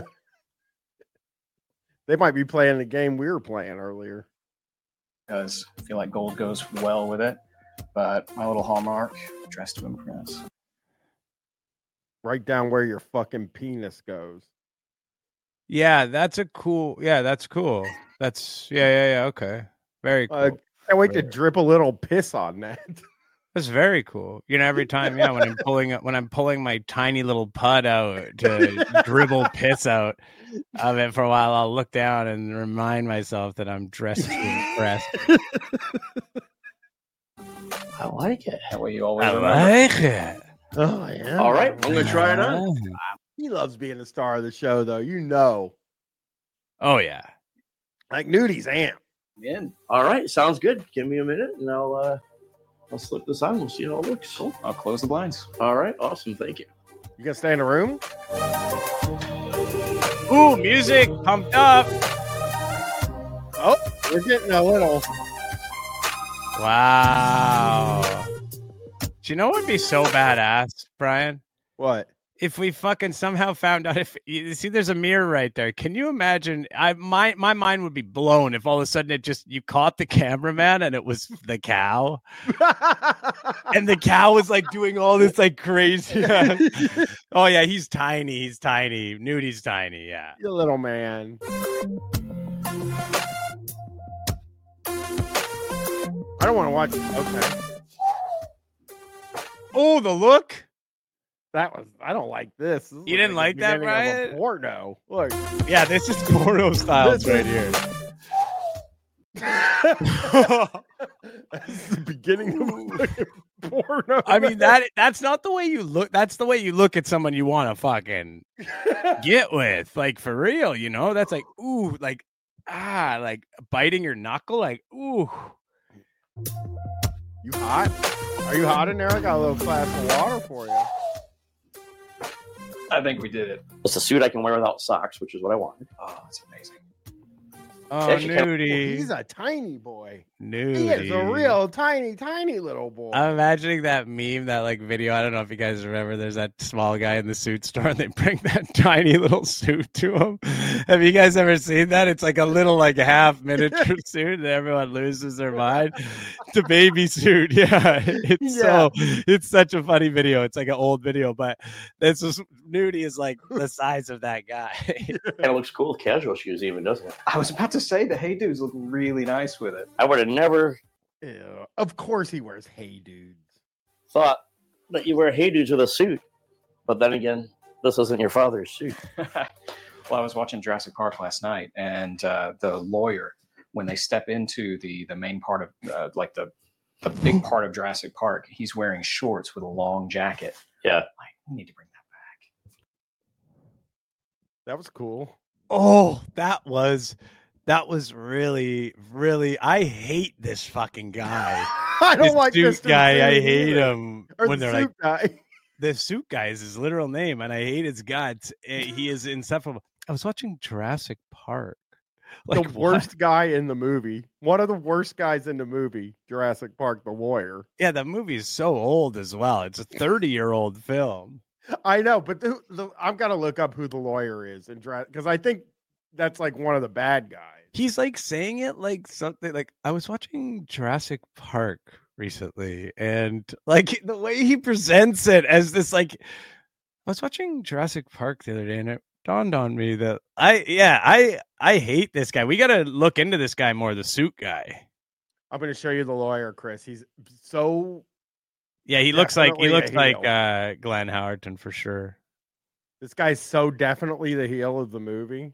They might be playing the game we were playing earlier. Because I feel like gold goes well with it. But my little hallmark, dressed to impress. Right down where your fucking penis goes. Yeah, that's a cool. Yeah, that's cool. That's yeah, yeah, yeah. Okay, very cool. Uh, can't wait to drip a little piss on that. That's very cool. You know, every time, yeah, when I'm pulling when I'm pulling my tiny little pud out to dribble piss out of it for a while, I'll look down and remind myself that I'm dressed to impress. I like it. That way you always I remember. like it. Oh, yeah. All right, I'm going to try it on. He loves being the star of the show, though. You know. Oh yeah. Like Nudi's amp. In. All right, sounds good. Give me a minute and I'll uh, I'll slip this on. We'll see how it looks. Cool. I'll close the blinds. All right, awesome. Thank you. You gonna stay in the room? Ooh, music pumped up. Oh, we're getting a little. Wow. Do you know what would be so badass, Brian? What? If we fucking somehow found out if you see there's a mirror right there. Can you imagine? I my my mind would be blown if all of a sudden it just you caught the cameraman and it was the cow. And the cow was like doing all this like crazy. Oh yeah, he's tiny. He's tiny. Nudi's tiny. Yeah. You little man. I don't want to watch it. Okay. Oh, the look. That was. I don't like this. This is You didn't like the that, beginning of a Brian? Porno. Look. Yeah, this is porno styles This right is- here. That's the beginning of a fucking porno. I mean that that's not the way you look. That's the way you look at someone you want to fucking get with, like for real. You know, that's like ooh, like ah, like biting your knuckle, like ooh. You hot? Are you hot in there? I got a little glass of water for you. I think we did it. It's a suit I can wear without socks, which is what I wanted. Oh, that's amazing. Oh, Nudie. He's a tiny boy. Nudie. He is a real tiny, tiny little boy. I'm imagining that meme, that like video. I don't know if you guys remember. There's that small guy in the suit store, and they bring that tiny little suit to him. Have you guys ever seen that? It's like a little, like half miniature suit, and everyone loses their mind. It's a baby suit. Yeah, it's Yeah. so it's such a funny video. It's like an old video, but this is Nudie is like the size of that guy. And it looks cool with casual shoes, even, doesn't it? I was about to say the Hey Dudes look really nice with it. I would have never Ew. Of course he wears Hey Dudes. thought that you wear Hey Dudes with a suit. But then again, this isn't your father's suit. Well, I was watching Jurassic Park last night, and uh, the lawyer, when they step into the the main part of uh, like the the big part of Jurassic Park, he's wearing shorts with a long jacket. Yeah. Like, we need to bring that back. That was cool. Oh, that was that was really, really. I hate this fucking guy. I don't This like suit Mister guy. I Suit hate either. him Or when the they're like, suit guy. the suit guy is his literal name, and I hate his guts. Eh, He is insufferable. I was watching Jurassic Park. Like, the what? worst guy in the movie. One of the worst guys in the movie, Jurassic Park, the lawyer. Yeah, that movie is so old as well. It's a thirty-year-old film. I know, but the, the, I've got to look up who the lawyer is in because I think that's like one of the bad guys. He's like saying it like something like I was watching Jurassic Park recently, and like the way he presents it as this like I was watching Jurassic Park the other day, and it dawned on me that I yeah I I hate this guy. We got to look into this guy more. The suit guy. I'm going to show you the lawyer, Chris. He's so Yeah, he looks like he Definitely a looks like heel. uh, Glenn Howerton for sure. this guy's so definitely the heel of the movie.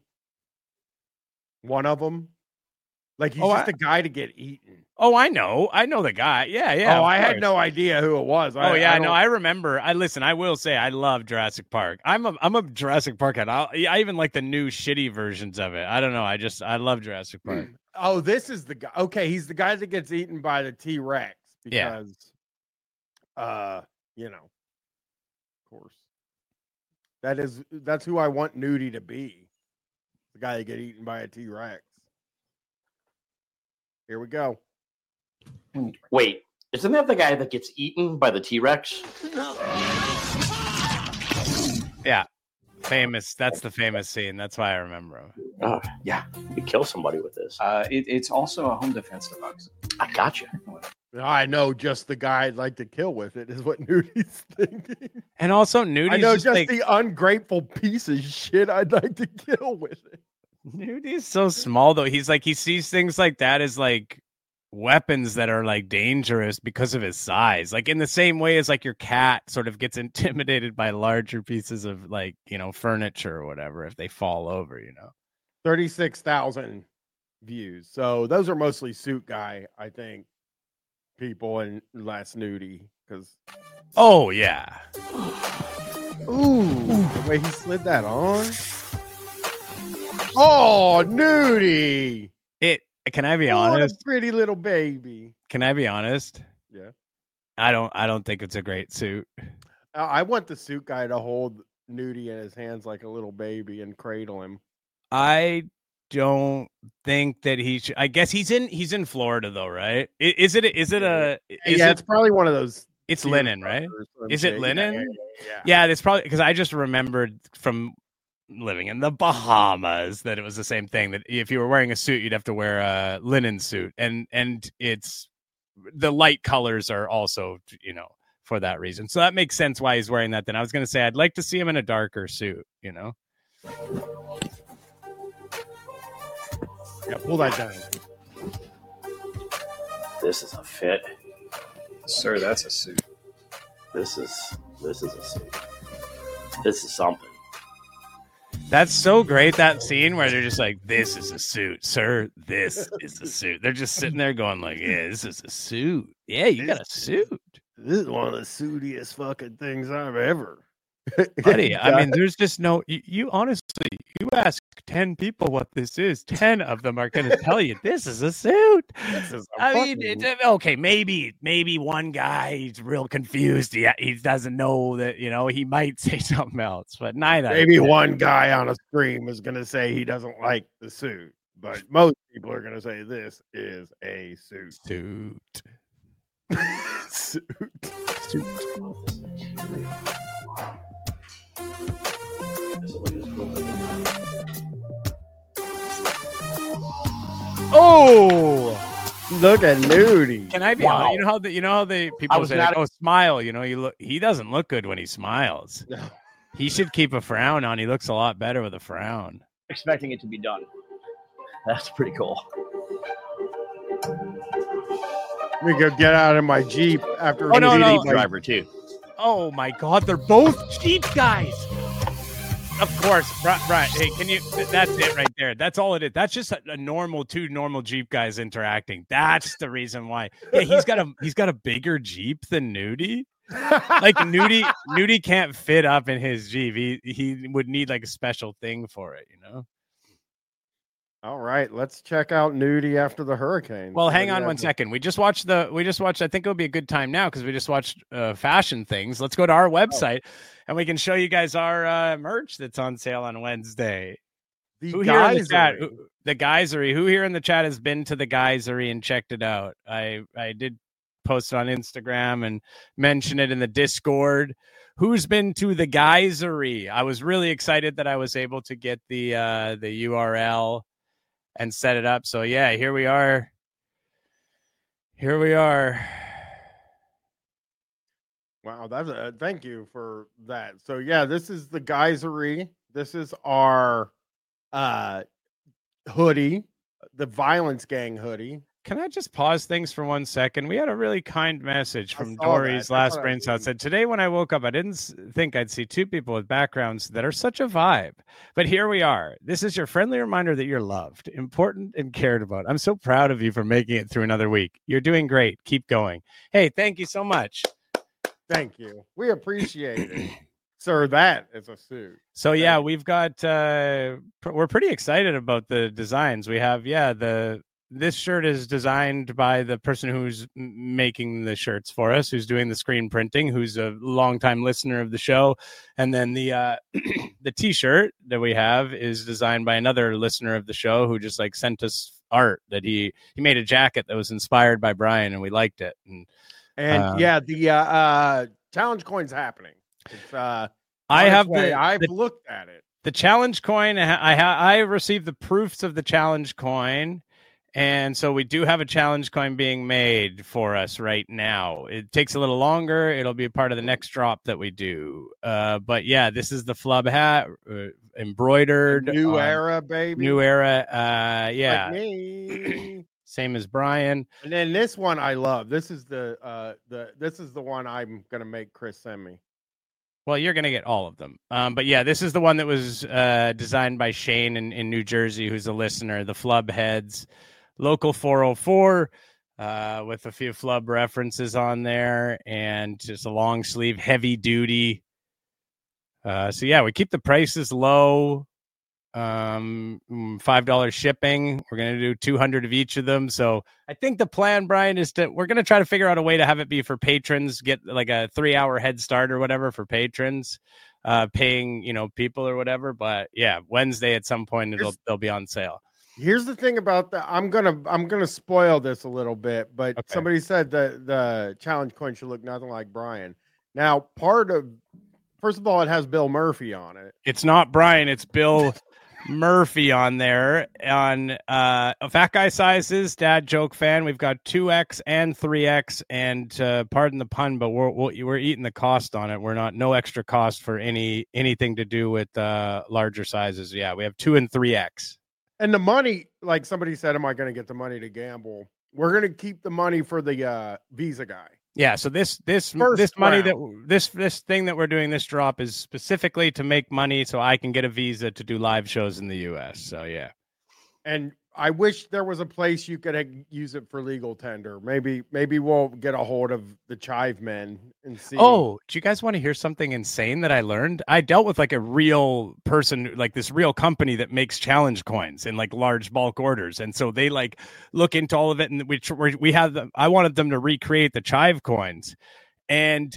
One of them, like he's Oh, just I- a guy to get eaten. Oh, I know, I know the guy. Yeah, yeah. oh, of I had course. no idea who it was. Oh yeah, I, no, don't- I remember. I listen. I will say I love Jurassic Park. I'm a I'm a Jurassic Park head. I, I even like the new shitty versions of it. I don't know. I just I love Jurassic Park. Oh, this is the guy. Okay, he's the guy that gets eaten by the T Rex Yeah. because, uh, you know, of course, that is that's who I want Nudie to be. The guy that get eaten by a T Rex. Here we go. Wait, isn't that the guy that gets eaten by the T-Rex? Yeah, famous. That's the famous scene. That's why I remember him. Oh, yeah. You kill somebody with this. Uh, it, it's also a home defense device. I got you. I know just the guy I'd like to kill with it is what Nudie's thinking. And also, Nudie's I know just, just like, the ungrateful piece of shit I'd like to kill with it. Nudie's so small though. He's like he sees things like that as like weapons that are like dangerous because of his size. Like in the same way as like your cat sort of gets intimidated by larger pieces of like, you know, furniture or whatever if they fall over, you know. thirty-six thousand views. So those are mostly suit guy, I think, people and less Nudie because Oh yeah. ooh, the way he slid that on. Oh, Nudie. It can I be What honest? a pretty little baby. Can I be honest? Yeah. I don't I don't think it's a great suit. I I want the suit guy to hold Nudie in his hands like a little baby and cradle him. I don't think that he should. I guess he's in he's in Florida though, right? I- Is it is it a is yeah, it, it's probably one of those. it's theme linen, right? covers or some Is it shit. linen? Yeah, yeah, yeah. Yeah, it's probably because I just remembered from living in the Bahamas that it was the same thing. That if you were wearing a suit, you'd have to wear a linen suit, and and it's the light colors are also, you know, for that reason. So that makes sense why he's wearing that. Then I was going to say I'd like to see him in a darker suit, you know. Yeah, pull that down. This is a fit. Sir, that's a suit. This is this is a suit. This is something. That's so great, that scene where they're just like, this is a suit, sir. This is a suit. They're just sitting there going like, yeah, this is a suit. Yeah, you got a suit. This is one of the suitiest fucking things I've ever. Buddy, I mean, there's just no, you, you honestly, you ask ten people what this is, ten of them are going to tell you this is a suit. This is a I mean, fucking- it, okay, maybe, maybe one guy, he's real confused. He, he doesn't know that, you know, he might say something else, but nine out of maybe ten. one guy on a stream is gonna say he doesn't like the suit. but most people are going to say this is a suit. Suit. Suit. Suit. Oh, look at Nudie. Can I be Wow. honest? You know how the, you know how the I people was say, not- like, "Oh, smile." You know, you look. He doesn't look good when he smiles. No. He should keep a frown on. He looks a lot better with a frown. Expecting it to be done. That's pretty cool. We go get out of my Jeep after Oh, no, Nudie, no. like, Driver too. Oh my God, they're both Jeep guys. Of course, right? right. Hey, can you? That's it right there. That's all it is. That's just a, a normal two normal Jeep guys interacting. That's the reason why. Yeah, he's got a he's got a bigger Jeep than Nudie. Like Nudie, Nudie can't fit up in his Jeep. He he would need like a special thing for it, you know. All right, let's check out Nudie after the hurricane. Well, See hang what he on has one to- second. We just watched the. We just watched. I think it would be a good time now because we just watched uh, fashion things. Let's go to our website and we can show you guys our uh, merch that's on sale on Wednesday. The Who here in the chat? Geysery. Who- The Geysery. Who here in the chat has been to the Geysery and checked it out? I I did post it on Instagram and mention it in the Discord. Who's been to the Geysery? I was really excited that I was able to get the uh, the U R L and set it up. So yeah, here we are. Here we are. Wow, that's a thank you for that. So yeah, this is the Geysery. This is our uh hoodie, the Violence Gang hoodie. Can I just pause things for one second? We had a really kind message I from saw Dory's that. I last thought I brain cell. was- Said, today when I woke up, I didn't s- think I'd see two people with backgrounds that are such a vibe. But here we are. This is your friendly reminder that you're loved, important, and cared about. I'm so proud of you for making it through another week. You're doing great. Keep going. Hey, thank you so much. Thank you. We appreciate it. Sir, that is a suit. So yeah, we've got uh pr- we're pretty excited about the designs. We have yeah, the this shirt is designed by the person who's m- making the shirts for us, who's doing the screen printing, who's a longtime listener of the show. And then the uh the t-shirt that we have is designed by another listener of the show who just like sent us art that he he made a jacket that was inspired by Brian and we liked it. And And Uh, yeah, the uh, uh challenge coin's happening. It's uh I on its have way. the- I've the- looked at it. The challenge coin, I ha- I received the proofs of the challenge coin, and so we do have a challenge coin being made for us right now. It takes a little longer. It'll be a part of the next drop that we do. Uh, but yeah, this is the flub hat, uh, embroidered. New on- era, baby. New era. Uh, yeah, Like me. same as Brian. And then this one I love. This is the uh the this is the one I'm gonna make Chris send me. Well, you're going to get all of them. Um, but yeah, this is the one that was uh, designed by Shane in, in New Jersey, who's a listener, the Flub Heads, local four oh four, uh, with a few Flub references on there and just a long sleeve, heavy duty. Uh, so yeah, we keep the prices low. Um, mm, five dollars shipping. We're going to do two hundred of each of them. So I think the plan, Brian, is to, we're going to try to figure out a way to have it be for patrons, get like a three hour head start or whatever for patrons, uh, paying, you know, people or whatever. But yeah, Wednesday at some point, it'll, Here's- they'll be on sale. Here's the thing about that. I'm gonna I'm gonna spoil this a little bit, but Okay. somebody said that the challenge coin should look nothing like Brian. Now, part of first of all, it has Bill Murphy on it. It's not Brian, it's Bill Murphy on there on uh fat guy sizes, dad joke fan. We've got two X and three X, and uh pardon the pun, but we're we're we're eating the cost on it. We're not no extra cost for any anything to do with uh larger sizes. Yeah, we have two and three X. And the money, like somebody said, am I gonna get the money to gamble? We're gonna keep the money for the uh Visa guy. Yeah, so this this First this money round. that this this thing that we're doing, this drop, is specifically to make money so I can get a visa to do live shows in the U S. So yeah. And I wish there was a place you could uh, use it for legal tender. Maybe maybe we'll get a hold of the Chive Men and see. Oh, do you guys want to hear something insane that I learned? I dealt with like a real person, like this real company that makes challenge coins in like large bulk orders, and so they like look into all of it, and we tr- we we have them. I wanted them to recreate the Chive coins, and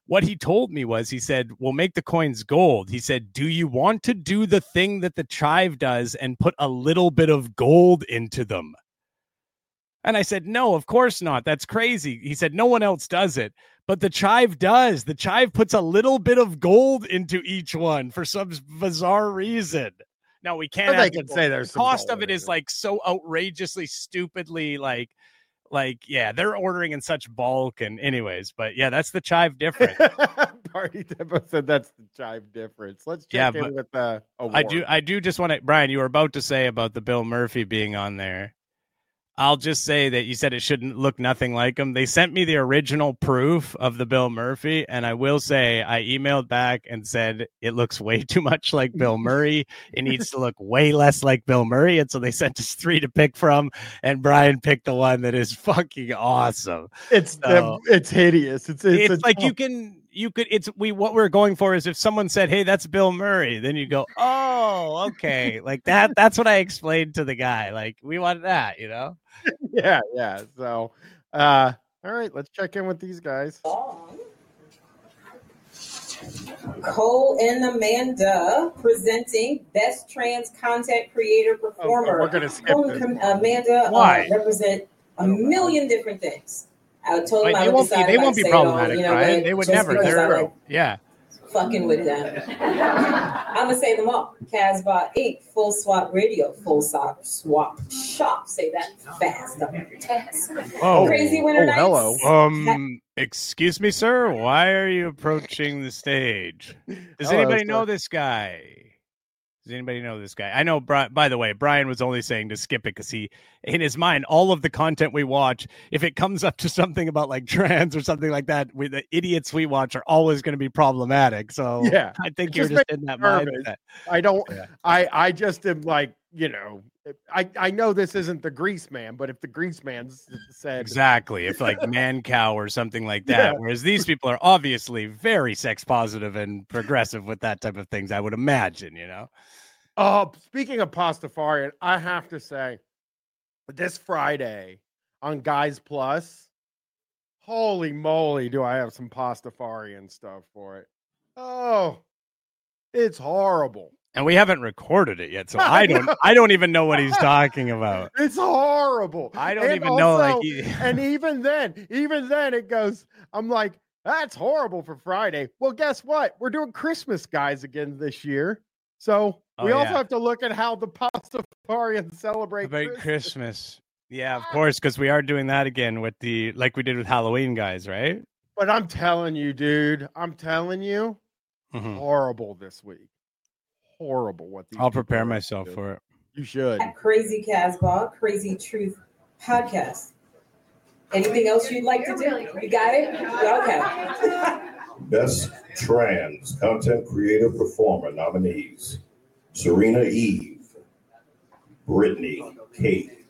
what he told me was, he said, we'll make the coins gold. He said, do you want to do the thing that the chive does and put a little bit of gold into them? And I said, no, of course not. That's crazy. He said, no one else does it, but the chive does. The chive puts a little bit of gold into each one for some bizarre reason. No, we can't. They can say there's the cost of it is like so outrageously, stupidly, like, like, yeah, they're ordering in such bulk. And anyways, but yeah, that's the chive difference. Party Demo said that's the chive difference. Let's check yeah, in with the award. I do. I do just want to, Brian, you were about to say about the Bill Murphy being on there. I'll just say that you said it shouldn't look nothing like him. They sent me the original proof of the Bill Murphy, and I will say I emailed back and said it looks way too much like Bill Murray. It needs to look way less like Bill Murray, and so they sent us three to pick from, and Brian picked the one that is fucking awesome. It's so, it's hideous. It's it's, it's like you can you could it's we what we're going for is if someone said, hey, that's Bill Murray, then you go, oh, okay, like that. That's what I explained to the guy. Like we want that, you know. Yeah, yeah. So, uh, all right, let's check in with these guys. Cole and Amanda presenting Best Trans Content Creator Performer. Oh, we're gonna skip Cole this. and Amanda Why? Uh, represent a million different things. I told them Like, I they would won't be, decide they if I'd won't be say it all, problematic, you know, Brian. like, They would just never. because I They're like yeah. fucking with them. I'm gonna say them all. Casbot Incorporated, Full Swap Radio, Full Swap Swap Shop. Say that fast. Oh, Crazy Winter oh, Nights. hello. Um, excuse me, sir. Why are you approaching the stage? Does Hello, anybody sir. know this guy? Does anybody know this guy? I know. Bri- By the way, Brian was only saying to skip it because he, in his mind, all of the content we watch, if it comes up to something about like trans or something like that, we, the idiots we watch are always going to be problematic. So Yeah, I think it you're just just in that nervous. mindset. I don't. Yeah. I I just am like, you know. I I know this isn't the Grease Man, but if the Grease Man s- said Exactly. If like man cow or something like that. Yeah. Whereas these people are obviously very sex positive and progressive with that type of things, I would imagine, you know. Oh, speaking of Pastafarian, I have to say, this Friday on Guys Plus, holy moly, do I have some Pastafarian stuff for it? Oh, it's horrible. And we haven't recorded it yet, so I don't I don't even know what he's talking about. It's horrible. I don't And even know like also- he- and even then, even then it goes, I'm like, that's horrible for Friday. Well, guess what? We're doing Christmas Guys again this year. So Oh, we also yeah. have to look at how the Pastafarians celebrate about Christmas. Christmas. Yeah, of course, because we are doing that again with the like we did with Halloween guys, right? But I'm telling you, dude, I'm telling you, Mhm. horrible this week. Horrible what these I'll people prepare are myself doing. for it. You should. Crazy Casbah, Crazy Truth Podcast. Anything else you'd like to do? You got it? Okay. Best Trans Content Creator Performer nominees: Serena Eve, Brittany Cade,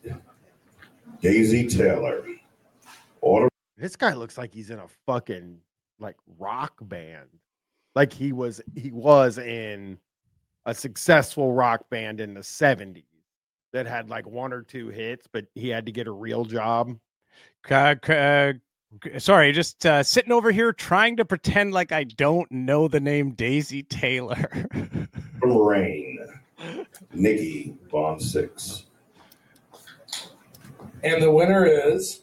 Daisy Taylor, Autumn. This guy looks like he's in a fucking like rock band. Like he was he was in a successful rock band in the seventies that had like one or two hits, but he had to get a real job. Uh, uh, sorry, just uh, sitting over here trying to pretend like I don't know the name Daisy Taylor. Rain, Nikki Von Six. And the winner is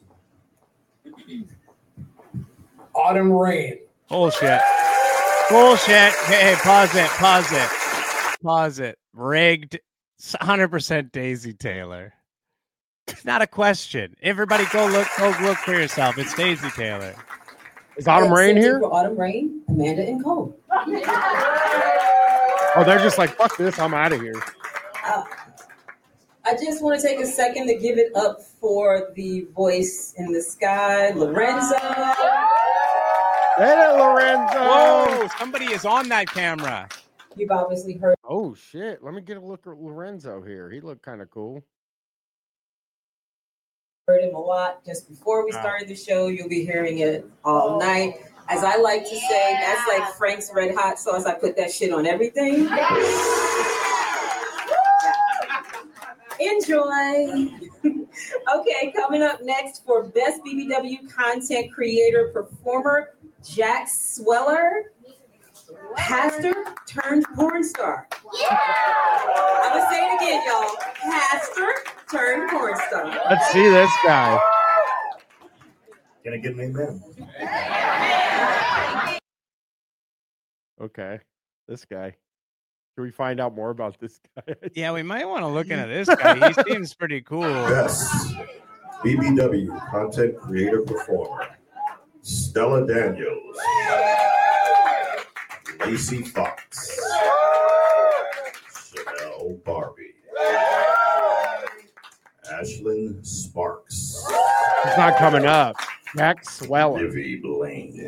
Autumn Rain. Bullshit. Bullshit. Hey, hey, pause it. Pause it. Pause it. Rigged. It's one hundred percent Daisy Taylor. It's not a question. Everybody go look go look for yourself. It's Daisy Taylor. Is Autumn Rain Sent in here? For Autumn Rain, Amanda and Cole. Oh, they're just like, fuck this, I'm out of here. Uh, I just want to take a second to give it up for the voice in the sky, Lorenzo. Hey, Lorenzo. Whoa, somebody is on that camera. You've obviously heard Oh shit. Let me get a look at Lorenzo here. He looked kind of cool. heard him a lot. Just before we started the show, you'll be hearing it all night. As I like to say, that's like Frank's Red Hot sauce. I put that shit on everything. Enjoy. Okay, coming up next for Best B B W Content Creator Performer, Jack Sweller, pastor turned porn star. Yeah! I'm going to say it again, y'all. Pastor turned porn star. Let's see this guy. Can I get an amen? Okay, this guy. Can we find out more about this guy? Yeah, we might want to look into this guy. He seems pretty cool. Yes. B B W content creator performer. Stella Daniels. Lacey Fox. Chanel Barbie. Ashlyn Sparks. He's not coming up. Jack Sweller. Livy Blaine.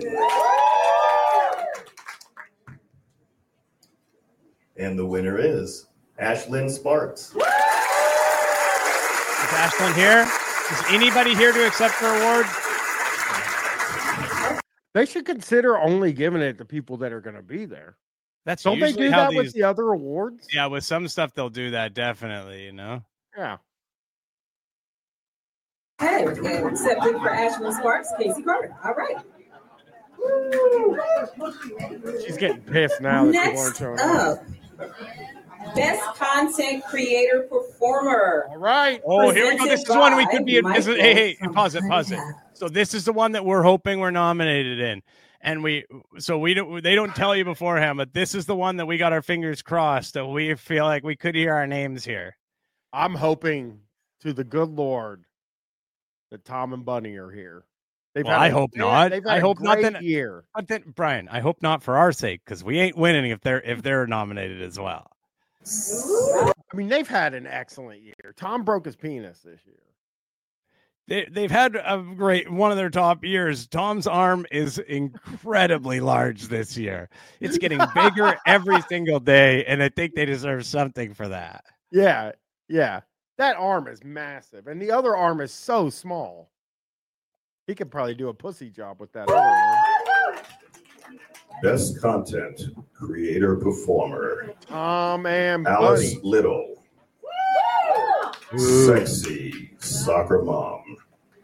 And the winner is Ashlyn Sparks. Is Ashlyn here? Is anybody here to accept her award? They should consider only giving it to people that are going to be there. That's Don't they usually do how that these- with the other awards? Yeah, with some stuff they'll do that definitely, you know. Yeah. Hey, and accepted for Ashlyn Sparks, Casey Carter. All right. She's getting pissed now that people aren't Next showing up. up, Best Content Creator Performer. All right. Oh, here we go. This is one we could be. This is, hey, hey, Michael pause it, pause it. So this is the one that we're hoping we're nominated in, and we. So we don't. They don't tell you beforehand, but this is the one that we got our fingers crossed that we feel like we could hear our names here. I'm hoping to the good Lord that Tom and Bunny are here. They've Well, had I a- hope they- not. They've had I a hope not. great Then, year. but then, Brian, I hope not for our sake because we ain't winning if they're if they're nominated as well. I mean, they've had an excellent year. Tom broke his penis this year. They, they've had a great one of their top years. Tom's arm is incredibly large this year. It's getting bigger every single day, and I think they deserve something for that. Yeah, yeah. That arm is massive, and the other arm is so small. He could probably do a pussy job with that other arm. Best content creator performer. Tom and Alice Bunny. Little. Sexy soccer mom.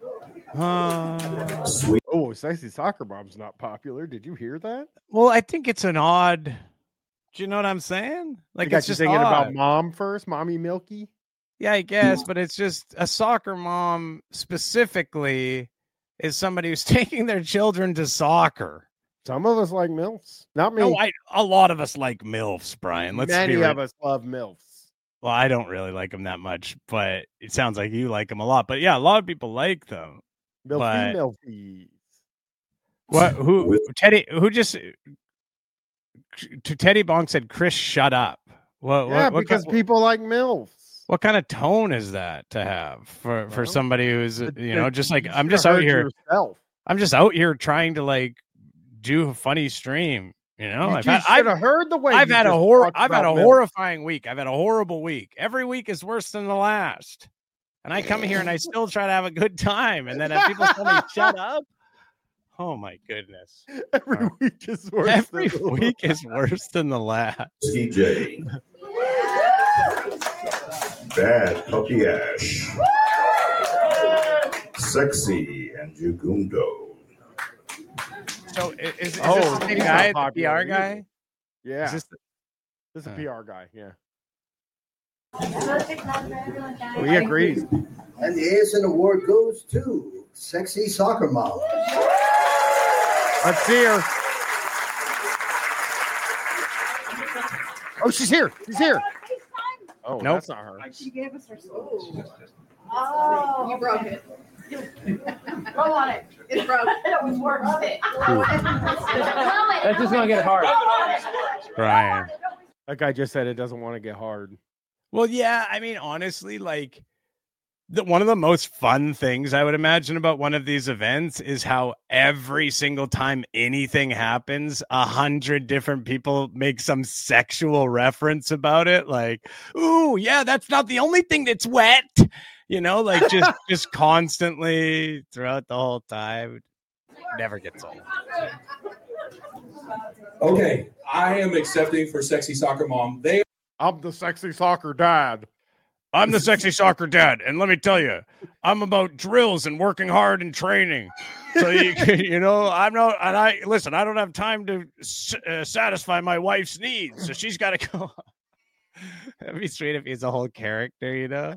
Uh, Sweet. Oh, sexy soccer mom's not popular. Did you hear that? well, I think it's an odd. Do you know what I'm saying? Like I got it's you just thinking odd. about mom first, mommy Milky. Yeah, I guess, but it's just a soccer mom specifically is somebody who's taking their children to soccer. Some of us like milfs. Not me. No, I, a lot of us like MILFs, Brian. Let's Many be real. of us love milfs. Well, I don't really like them that much, but it sounds like you like them a lot. But yeah, a lot of people like them. Milky, But- milky. What? Who? Teddy? Who just? To Teddy Bonk said, "Chris, shut up." What? Yeah, what, what because kind, people like milfs. what kind of tone is that to have for for Well, somebody who's It- you know it- just like you I'm should've just out heard here. yourself. I'm just out here trying to like do a funny stream. You know, You I've just had, should I've, have heard the way I've you had a just hor- talked I've had a about milfs. horrifying week. I've had a horrible week. Every week is worse than the last. And I come here and I still try to have a good time. And then if people tell me shut up. Oh my goodness. Every week is worse. Every than the week is worse than the last. T J. Bad Puppy Ash. Sexy and Jugundo. So i- is, is Oh, this the same he's not guy, the P popular R either. guy? Yeah, Is this, this is a uh, P R guy. Yeah, we agree. And the A S N award goes to Sexy Soccer Mom. Let's see her. Oh, she's here. She's here. Oh, Nope. that's not her. She gave us her soul. Oh, you broke it. Roll on it. It broke. It was worth it. That's just gonna get hard. Brian. That guy just said it doesn't want to get hard. Well, yeah, I mean, honestly, like the, one of the most fun things I would imagine about one of these events is how every single time anything happens, a hundred different people make some sexual reference about it. Like, ooh, yeah, that's not the only thing that's wet. You know, like just just constantly throughout the whole time. Never gets old. Okay, I am accepting for Sexy Soccer Mom. They I'm the sexy soccer dad. I'm the sexy soccer dad, and let me tell you, I'm about drills and working hard and training. So you you know, I'm not, and I listen. I don't have time to uh, satisfy my wife's needs, so she's got to go. That'd be sweet if he's a whole character, you know.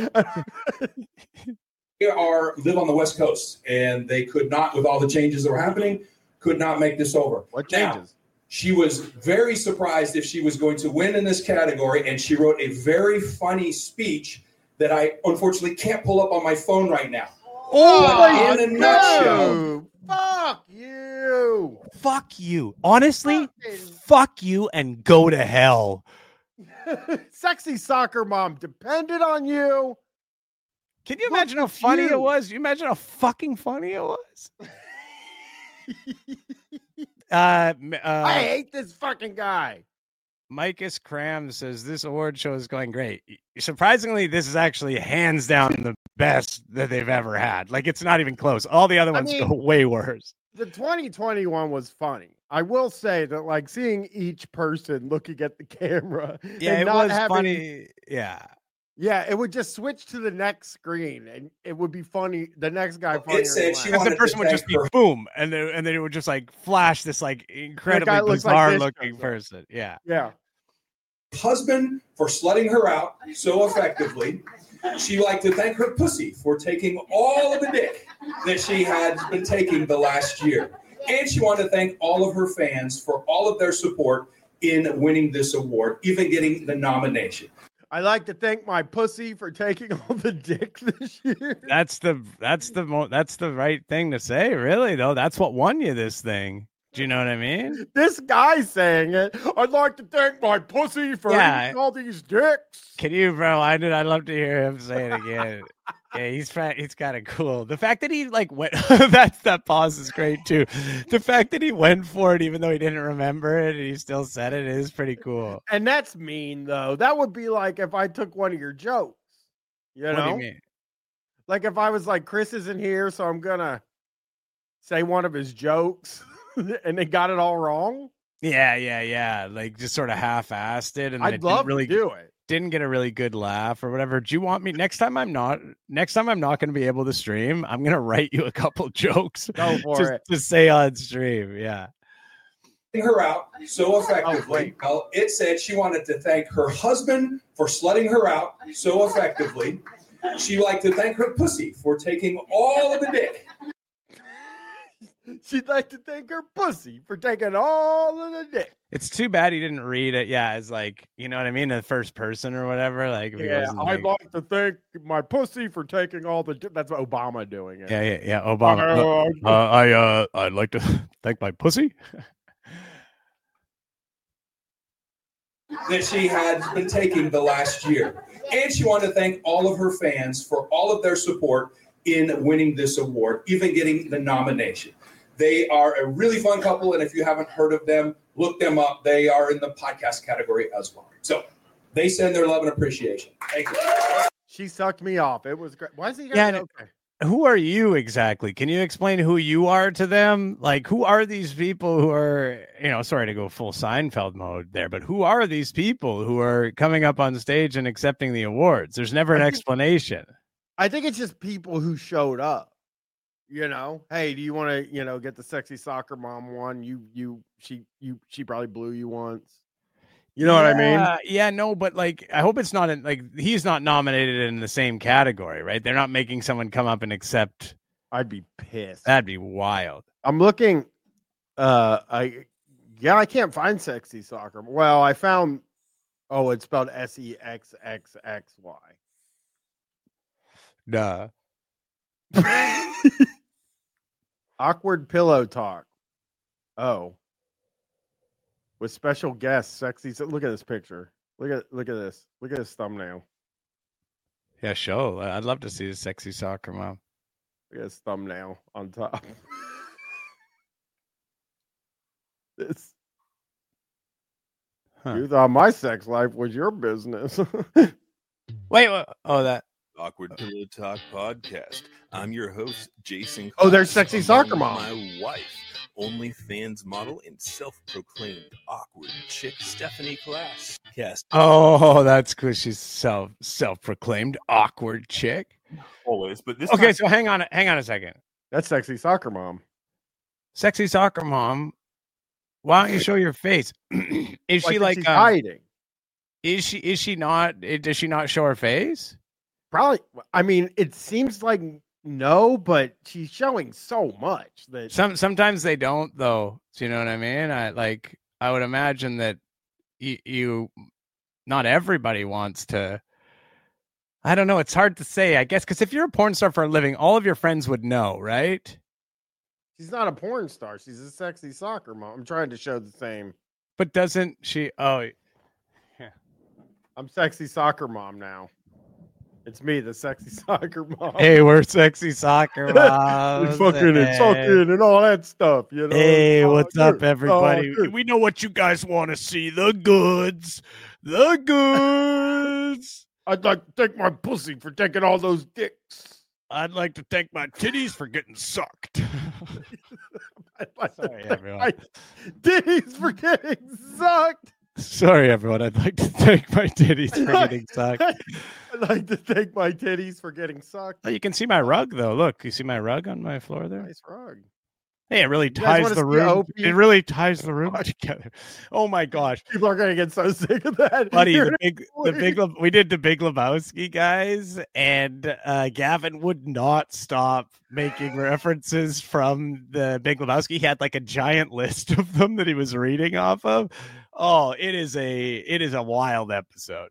They are live on the West Coast, and they could not, with all the changes that were happening, could not make this over. What changes? Now, she was very surprised if she was going to win in this category, and she wrote a very funny speech that I unfortunately can't pull up on my phone right now. Oh, but in a nutshell, fuck you, fuck you. Honestly, fuck you, and go to hell. Sexy soccer mom depended on you. Can you imagine how funny you. it was? You imagine how fucking funny it was? uh, uh, I hate this fucking guy. Micus Cram says this award show is going great. Surprisingly, this is actually hands down the best that they've ever had. Like, it's not even close. All the other ones I mean, go way worse. The twenty twenty-one was funny. I will say that, like, seeing each person looking at the camera. Yeah, and it not was having, funny. Yeah. Yeah, it would just switch to the next screen, and it would be funny. The next guy, funnier. It said she the wanted person to would just be her. boom, and then and then it would just like flash this like incredibly bizarre like looking person. Yeah, yeah. Husband for slutting her out so effectively. She liked to thank her pussy for taking all of the dick that she had been taking the last year, and she wanted to thank all of her fans for all of their support in winning this award, even getting the nomination. I like to thank my pussy for taking all the dick this year. That's the that's the mo- that's the right thing to say, really, though. That's what won you this thing. Do you know what I mean? This guy saying it. I'd like to thank my pussy for Yeah. eating all these dicks. Can you, bro? I did. I'd love to hear him say it again. Yeah, he's he's kind of cool. The fact that he like went that's that pause is great too. The fact that he went for it even though he didn't remember it and he still said it is pretty cool. And that's mean though. That would be like if I took one of your jokes. You know? What do you mean? Like if I was like, Chris isn't here, so I'm gonna say one of his jokes and they got it all wrong. Yeah, yeah, yeah. Like just sort of half-assed it, and I'd it love didn't really to do it. Didn't get a really good laugh or whatever. Do you want me next time? I'm not. Next time I'm not going to be able to stream. I'm going to write you a couple jokes Go for to, it. to say on stream. Yeah. Her out so effectively. Oh, well, it said she wanted to thank her husband for slutting her out so effectively. She liked to thank her pussy for taking all of the dick. She'd like to thank her pussy for taking all of the dick. It's too bad he didn't read it. Yeah, as like, you know what I mean, the first person or whatever. Like, if he Yeah, wasn't, I'd like- like to thank my pussy for taking all the. Di- That's Obama doing it. yeah, yeah, yeah. Obama. Uh, Uh, I uh, I'd like to thank my pussy. That she had been taking the last year. And she wanted to thank all of her fans for all of their support in winning this award, even getting the nomination. They are a really fun couple, and if you haven't heard of them, look them up. They are in the podcast category as well. So they send their love and appreciation. Thank you. She sucked me off. It was great. Why is he? Yeah, Gonna, and- okay. Who are you exactly? Can you explain who you are to them? Like, who are these people who are, you know, sorry to go full Seinfeld mode there, but who are these people who are coming up on stage and accepting the awards? There's never an explanation. I think it's just people who showed up. You know, hey, do you want to, you know, get the sexy soccer mom one? You, you, she, you, she probably blew you once. You know what I mean? Yeah, yeah, no, but like, I hope it's not in, like, he's not nominated in the same category, right? They're not making someone come up and accept. I'd be pissed. That'd be wild. I'm looking. Uh, I, yeah, I can't find sexy soccer. Well, I found. Oh, it's spelled S E X X X Y. Duh. Awkward pillow talk. Oh. With special guests, sexy. So look at this picture. Look at look at this. Look at this thumbnail. Yeah, show. I'd love to see the sexy soccer mom. Look at this thumbnail on top. This. Huh. You thought my sex life was your business. Wait, what? Oh, that. Awkward Pillow Talk podcast. I'm your host, Jason. Oh, there's Clark, sexy along soccer with mom. My wife, OnlyFans model and self-proclaimed awkward chick Stephanie Class. Yes. Oh, that's cool. She's self self-proclaimed awkward chick. Always, but this Okay, time- so hang on, hang on a second. That's sexy soccer mom. Sexy soccer mom. Why don't you show your face? Is Like she if like she's um, hiding? Is she is she not? Does she not show her face? Probably. I mean, it seems like no, but she's showing so much that Some sometimes they don't though. Do you know what I mean? I like I would imagine that you, you not everybody wants to. I don't know. It's hard to say, I guess, because if you're a porn star for a living, all of your friends would know, right? she's not a porn star. She's a sexy soccer mom. I'm trying to show the same. But doesn't she? Oh, I'm sexy soccer mom now. It's me, the sexy soccer mom. hey, we're sexy soccer moms. And fucking and Hey. sucking and all that stuff, you know. Hey, It's all what's up, good. It's everybody? all good. We know what you guys want to see. The goods. The goods. I'd like to thank my pussy for taking all those dicks. I'd like to thank my titties for getting sucked. I'd like to Sorry, thank everyone. my titties for getting sucked. Sorry, everyone. I'd like to thank my titties for getting sucked. I'd like to thank my titties for getting sucked. Oh, you can see my rug, though. Look, you see my rug on my floor there? Nice rug. Hey, it really You guys ties wanna the see room. Opie? It really ties the room together. Oh my gosh, People are gonna get so sick of that, buddy! You're The big, the big. Le- We did the Big Lebowski, guys, and uh, Gavin would not stop making references from the Big Lebowski. He had like a giant list of them that he was reading off of. Oh, it is a it is a wild episode.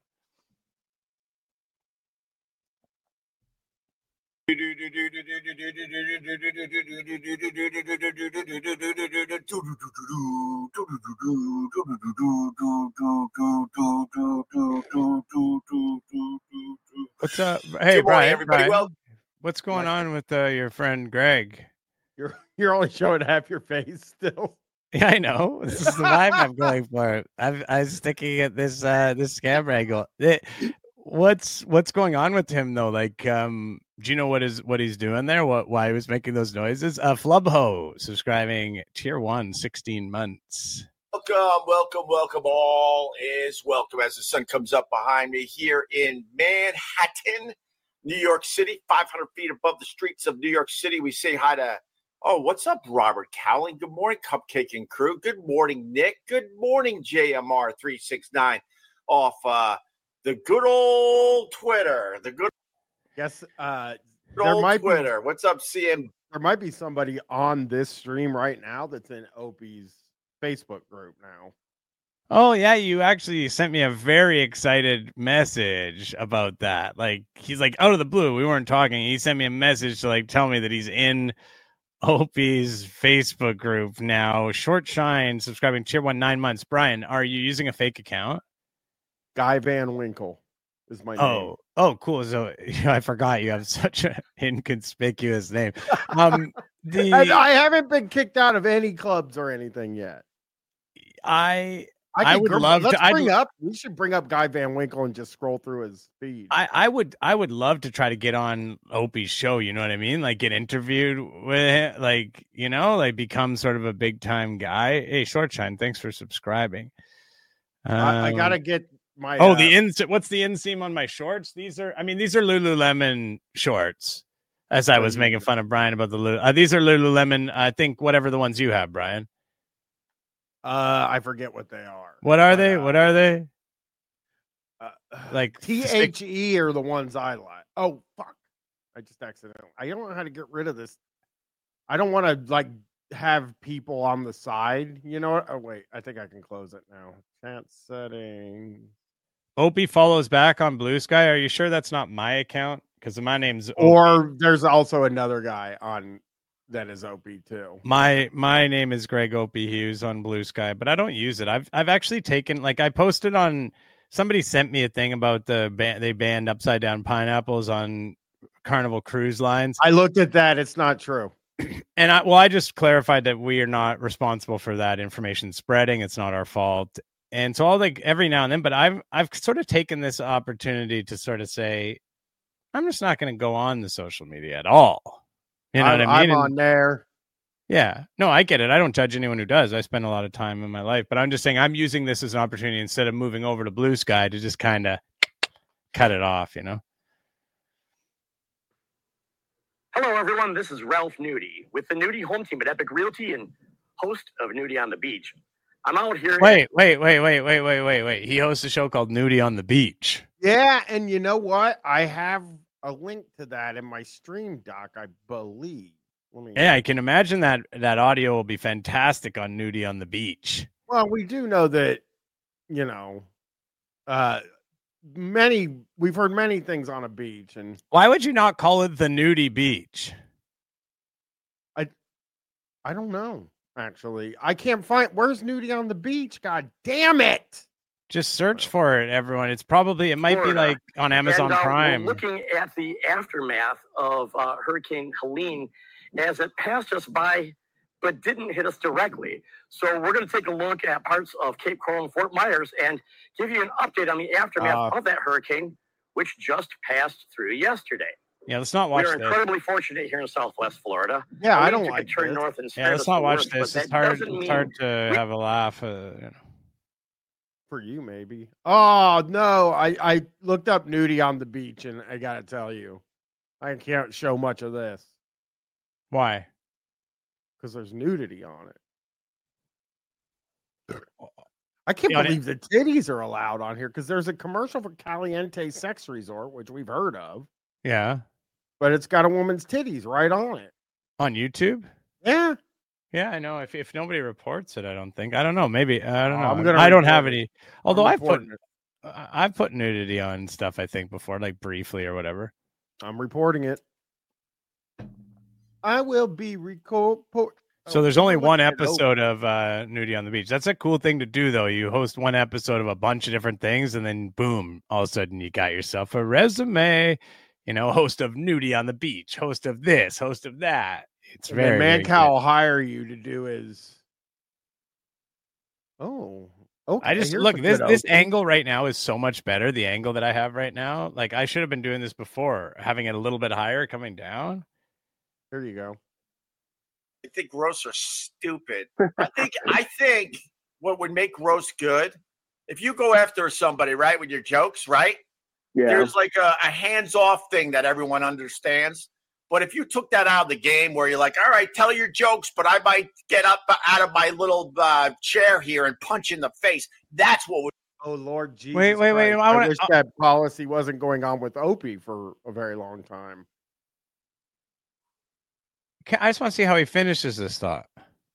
What's up? Hey, Good morning, Brian. everybody. Brian, Well- what's going on with uh, your friend Greg? You're you're only showing half your face still. Yeah, I know. This is the vibe I'm going for. I'm I'm sticking at this uh this scam angle. It- what's what's going on with him though? Like, um, do you know what is what he's doing there? What why he was making those noises? Uh, Flubho subscribing tier one, sixteen months. Welcome, welcome, welcome. All is welcome as the sun comes up behind me here in Manhattan, New York City, five hundred feet above the streets of New York City. We say hi to, oh, what's up, Robert Cowling? Good morning, Cupcake and crew. Good morning, Nick. Good morning, J M R three six nine off uh, the good old Twitter. The good Yes, uh, Good there old might Twitter. be What's up, C M? there might be somebody on this stream right now that's in Opie's Facebook group now. Oh yeah, you actually sent me a very excited message about that. Like he's like out of the blue. We weren't talking. He sent me a message to like tell me that he's in Opie's Facebook group now. Short Shine subscribing tier one nine months. Brian, are you using a fake account? Guy Van Winkle is my name. Oh, oh, cool. So I forgot you have such an inconspicuous name. Um, the And I haven't been kicked out of any clubs or anything yet. I I, I could would gr- love let's to. I'd- bring up. We should bring up Guy Van Winkle and just scroll through his feed. I, I would I would love to try to get on Opie's show, you know what I mean? Like get interviewed with him, like, you know, like become sort of a big time guy. Hey, Shortshine, thanks for subscribing. I, I Um, gotta get my. Oh, uh, the ins what's the inseam on my shorts? These are I mean, these are Lululemon shorts. As I was making fun of Brian about the Lulu. Uh, these are Lululemon, I think whatever the ones you have, Brian. Uh, I forget what they are. What are they? What are they? Uh, Like T H E are the ones I like. Oh fuck! I just accidentally. I don't know how to get rid of this. I don't want to like have people on the side. You know what? Oh wait, I think I can close it now. Chat settings. Opie follows back on Blue Sky. Are you sure that's not my account? Because my name's Opie. Or there's also another guy on that is O P too. My my name is Greg Opie Hughes on Blue Sky, but I don't use it. I've I've actually taken like I posted on somebody sent me a thing about the ban- they banned upside down pineapples on Carnival Cruise Lines. I looked at that. It's not true. And I well, I just clarified that we are not responsible for that information spreading. It's not our fault. And so I'll like every now and then, but I've I've sort of taken this opportunity to sort of say, I'm just not going to go on the social media at all. You know I'm, what I mean? I'm And- on there. Yeah. No, I get it. I don't judge anyone who does. I spend a lot of time in my life, but I'm just saying I'm using this as an opportunity instead of moving over to Blue Sky to just kind of cut it off, you know? Hello, everyone. This is Ralph Nudie with the Nudie Home Team at Epic Realty and host of Nudie on the Beach. I'm out here. Wait, wait, wait, wait, wait, wait, wait, wait. He hosts a show called Nudie on the Beach. Yeah, and you know what? I have a link to that in my stream doc, I believe. Let me... Yeah, I can imagine that that audio will be fantastic on Nudie on the Beach. Well, we do know that, you know, uh, many we've heard many things on a beach, and why would you not call it the Nudie Beach? I, I don't know. Actually, I can't find where's Nudie on the Beach. God damn it! Just search for it, everyone. It's probably it might Florida. be like on Amazon and, uh, Prime. We're looking at the aftermath of uh, Hurricane Helene as it passed us by, but didn't hit us directly. So we're going to take a look at parts of Cape Coral and Fort Myers and give you an update on the aftermath Uh, of that hurricane, which just passed through yesterday. Yeah, let's not watch We're this. incredibly fortunate here in Southwest Florida. Yeah, I Helene don't took a like turn this. north and Yeah, spared let's us not the watch worst, this. but It's that hard. doesn't It's mean hard to have a laugh. Uh, you know. For you, maybe. Oh no, I I looked up Nudie on the Beach, and I gotta tell you, I can't show much of this Why? because there's nudity on it. I can't Yeah, believe the titties are allowed on here because there's a commercial for Caliente Sex Resort, which we've heard of, Yeah, but it's got a woman's titties right on it. on YouTube. Yeah. Yeah, I know. If if nobody reports it, I don't think. I don't know. Maybe I don't Oh, know. I'm gonna I don't have report it. any. Although I'm I've put reporting it. I- I've put nudity on stuff. I think before, like briefly or whatever. I'm reporting it. I will be record. So there's only one episode of uh, Nudie on the Beach. That's a cool thing to do, though. You host one episode of a bunch of different things, and then boom, all of a sudden you got yourself a resume. You know, host of Nudie on the Beach, host of this, host of that. It's And very, then very Mancow good. will hire you to do his. Oh, okay. I just here's look a this good this opening. angle right now is so much better. The angle that I have right now, like I should have been doing this before, having it a little bit higher, coming down. There you go. I think roasts are stupid. I think I think what would make roast good, if you go after somebody, right, with your jokes, right? Yeah. There's like a, a hands-off thing that everyone understands. But if you took that out of the game where you're like, all right, tell your jokes, but I might get up out of my little uh, chair here and punch in the face, that's what would. Oh, Lord Jesus. Wait, wait, wait, Christ. I I, wanna- wish uh, that policy wasn't going on with Opie for a very long time. Can- I just want to see how he finishes this thought.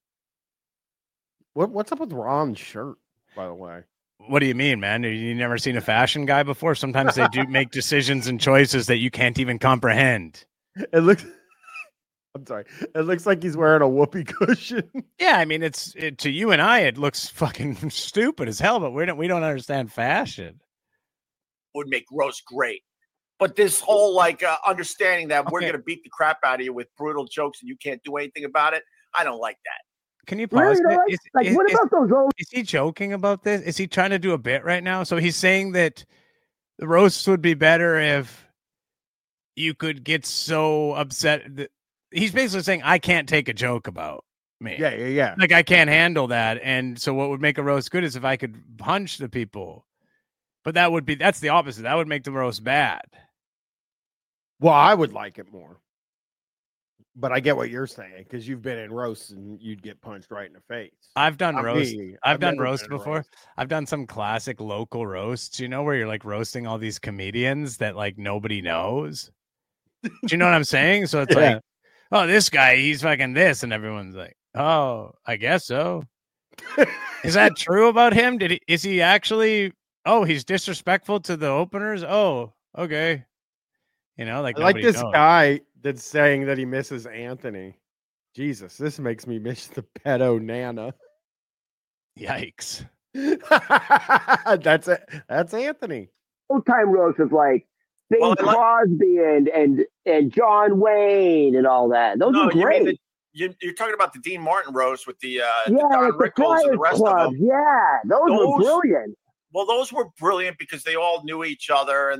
What What's up with Ron's shirt, by the way? What do you mean, man? Have you never seen a fashion guy before? Sometimes they do make decisions and choices that you can't even comprehend. It looks. I'm sorry. It looks like he's wearing a whoopee cushion. Yeah, I mean, it's it, to you and I, it looks fucking stupid as hell, but we don't we don't understand fashion. would make roast great. But this whole like uh, understanding that we're Okay. going to beat the crap out of you with brutal jokes and you can't do anything about it, I don't like that. Can you Really, pause? it? Doc? Is, Like, is- what is- about those old- Is he joking about this? Is he trying to do a bit right now? So he's saying that the roasts would be better if you could get so upset. That, he's basically saying, I can't take a joke about me. Yeah, yeah, yeah. Like, I can't handle that. And so what would make a roast good is if I could punch the people. But that would be, that's the opposite. That would make the roast bad. Well, I would like it more. But I get what you're saying because you've been in roasts and you'd get punched right in the face. I've done Not roast. me. I've, I've done never roast been in a before. roast. I've done some classic local roasts, you know, where you're like roasting all these comedians that like nobody knows. Do you know what I'm saying? So it's Yeah. like, oh, this guy, he's fucking this, and everyone's like, oh, I guess so. Is that true about him? Did he? Is he actually? Oh, he's disrespectful to the openers. Oh, okay. You know, like I like nobody this knows. guy that's saying that he misses Anthony. Jesus, this makes me miss the pedo Nana. Yikes. that's it. That's Anthony. Old time roast of like Bing Well, I like- Crosby and and and John Wayne and all that. Those No, are you mean great. the, you, you're talking about the Dean Martin roast with the, uh, the yeah, Don like the Rickles and Friars the rest Club. of them. Yeah, those, were Those- brilliant. Well, those were brilliant because they all knew each other and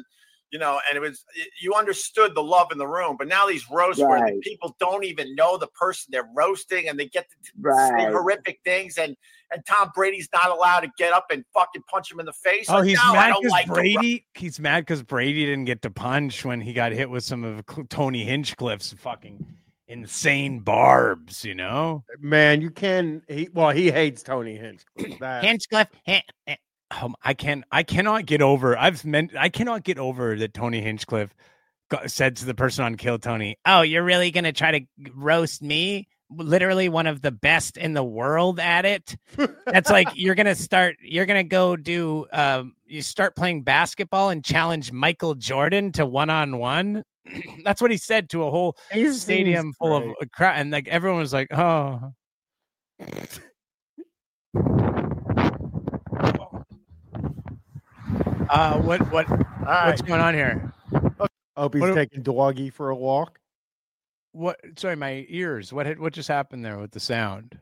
you know, and it was, you understood the love in the room. But now these roasts where Right. the people don't even know the person they're roasting, and they get to say Right. horrific things, and and Tom Brady's not allowed to get up and fucking punch him in the face. Oh, Like, he's no, I mad don't because like the ro- Brady. He's mad because Brady didn't get to punch when he got hit with some of Cl- Tony Hinchcliffe's fucking insane barbs. You know, Man, you can. He well, he hates Tony Hinchcliffe. That, Hinchcliffe. Hin- eh, um, I can I cannot get over. I've meant I cannot get over that Tony Hinchcliffe got, said to the person on Kill Tony, "Oh, you're really gonna try to roast me? Literally one of the best in the world at it." That's like you're gonna start. You're gonna go do. Um, you start playing basketball and challenge Michael Jordan to one on one. That's what he said to a whole He stadium seems full great. of a crowd, and like everyone was like, "Oh." Uh, what what what's right. going on here? Hope he's What- taking Doggy for a walk. What? Sorry, my ears. What had, what just happened there with the sound?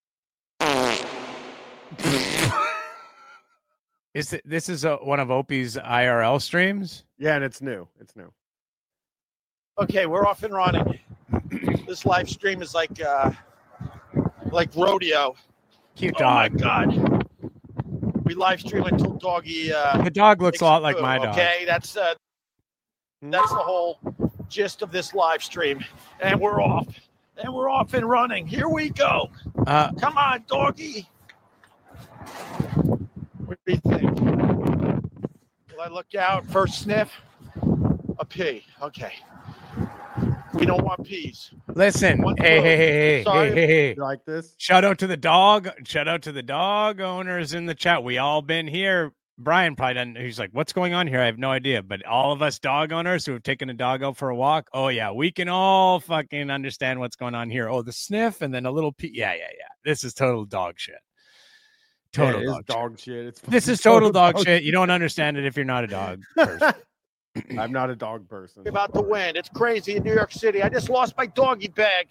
Is it, this is a, one of Opie's I R L streams? Yeah, and it's new. It's new. Okay, we're off and running. This live stream is like uh like rodeo. Cute Oh my dog. god. We live stream until Doggy uh The dog looks takes a lot a like poo, my dog. Okay, that's uh that's the whole gist of this live stream. And we're off. And we're off and running. Here we go. Uh, Come on, Doggy. What do you think? Will I look out? First sniff? A pee. Okay. We don't want peas. Listen, One hey, vote. hey, hey, hey, Sorry. hey, hey, hey. You like this? Shout out to the dog. Shout out to the dog owners in the chat. We all been here. Brian probably doesn't. He's like, what's going on here? I have no idea. But all of us dog owners who have taken a dog out for a walk, oh, yeah, we can all fucking understand what's going on here. Oh, the sniff and then a little pee. Yeah, yeah, yeah. This is total dog shit. Total Yeah, it is dog, dog shit. It's This is total dog shit. You don't understand it if you're not a dog person. I'm not a dog person. About to win. It's crazy in New York City. I just lost my doggy bag.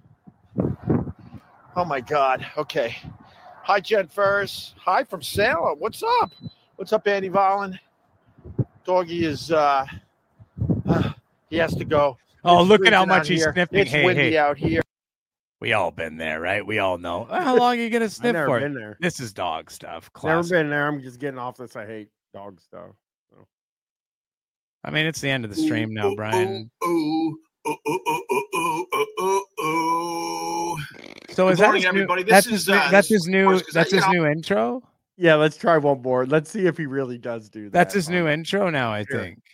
Oh my God. Okay. Hi, Jen Ferris. Hi from Salem. What's up? What's up, Andy Vollen? Doggy is uh, uh he has to go. Oh, It's look at how freezing out much he's here. sniffing. It's Hey, windy hey. out here. We all been there, right? We all know. How long are you gonna sniff never for? been there. This is dog stuff. Never Classic. been there. I'm just getting off this. I hate dog stuff. So. I mean, it's the end of the stream now, Brian. Ooh, ooh, ooh, ooh, ooh, ooh, ooh, ooh. So is Good that morning, his new, everybody. This that's is, his, new- uh, that's this his is new Morris, 'cause that's I- you his know- new intro? Yeah, let's try one more. Let's see if he really does do that. That's his on new it. intro now, I Here. think.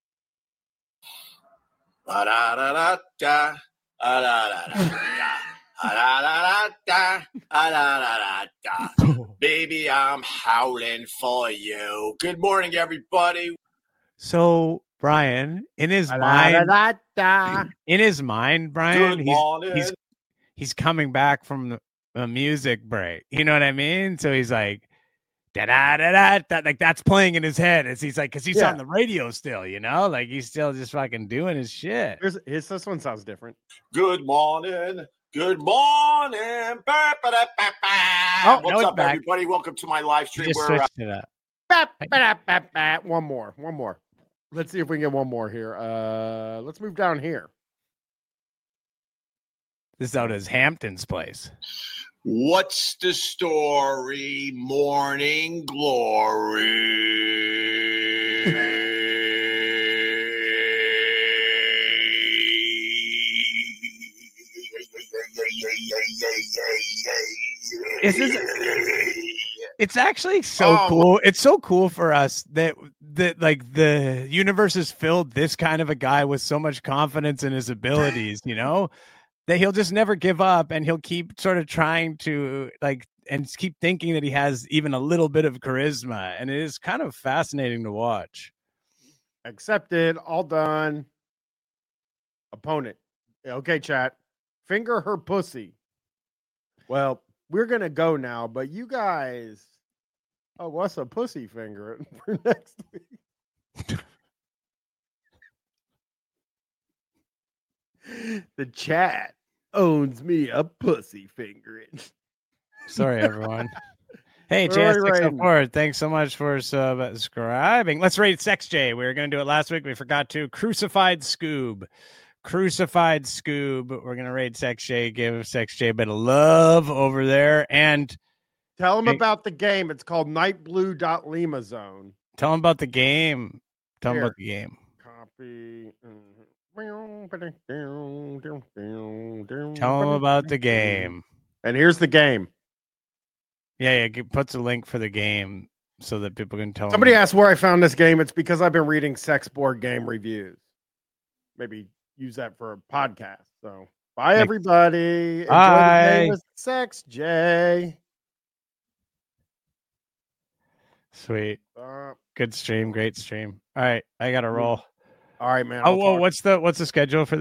Ah-da-da-da-da, ah-da-da-da-da, ah-da-da-da-da, ah-da-da-da-da. Baby, I'm howling for you. Good morning, everybody. So Brian, in his mind, Da-da-da-da. in his mind, Brian, Good he's morning. he's he's coming back from the, a music break. You know what I mean? So he's like, da da da da da, like that's playing in his head. As he's like, because he's Yeah. on the radio still, you know, like he's still just fucking doing his shit. Here's, his, this one sounds different. Good morning. Good morning. Ba, ba, da, ba, ba. Oh, now What's it's up, back. everybody? Welcome to my live He stream. just Where, uh, switched it up. Ba, ba, ba, ba. One more. One more. Let's see if we can get one more here. Uh, let's move down here. This is out at his Hampton's place. what's the story? Morning glory. This is it's actually so Oh, cool. It's so cool for us that that like the universe has filled this kind of a guy with so much confidence in his abilities, you know, that he'll just never give up and he'll keep sort of trying to like and keep thinking that he has even a little bit of charisma. And it is kind of fascinating to watch. Accepted. All done. Opponent. Okay, chat. Finger her pussy. Well, we're gonna go now, but you guys. Oh, what's a pussy finger for next week? The chat owns me a pussy fingering. Sorry, everyone. Hey, We're J S already six oh rating. four, thanks so much for subscribing. Let's rate Sex J. We were going to do it last week. We forgot to. Crucified Scoob. Crucified Scoob. We're going to rate Sex J. Give Sex J a bit of love over there. And Tell them Hey. about the game. It's called nightblue.lima zone. tell them about the game. Tell them Here. about the game. Copy. Tell them about the game. And here's the game. Yeah, yeah. It puts a link for the game so that people can tell Somebody them. asked where I found this game. It's because I've been reading sex board game reviews. Maybe use that for a podcast. So bye, Makes- everybody. Enjoy Bye. the game with Sex J. Sweet. Uh, Good stream. Great stream. All right. I got to roll. all right, man. Oh, I'll whoa, talk- what's the what's the schedule for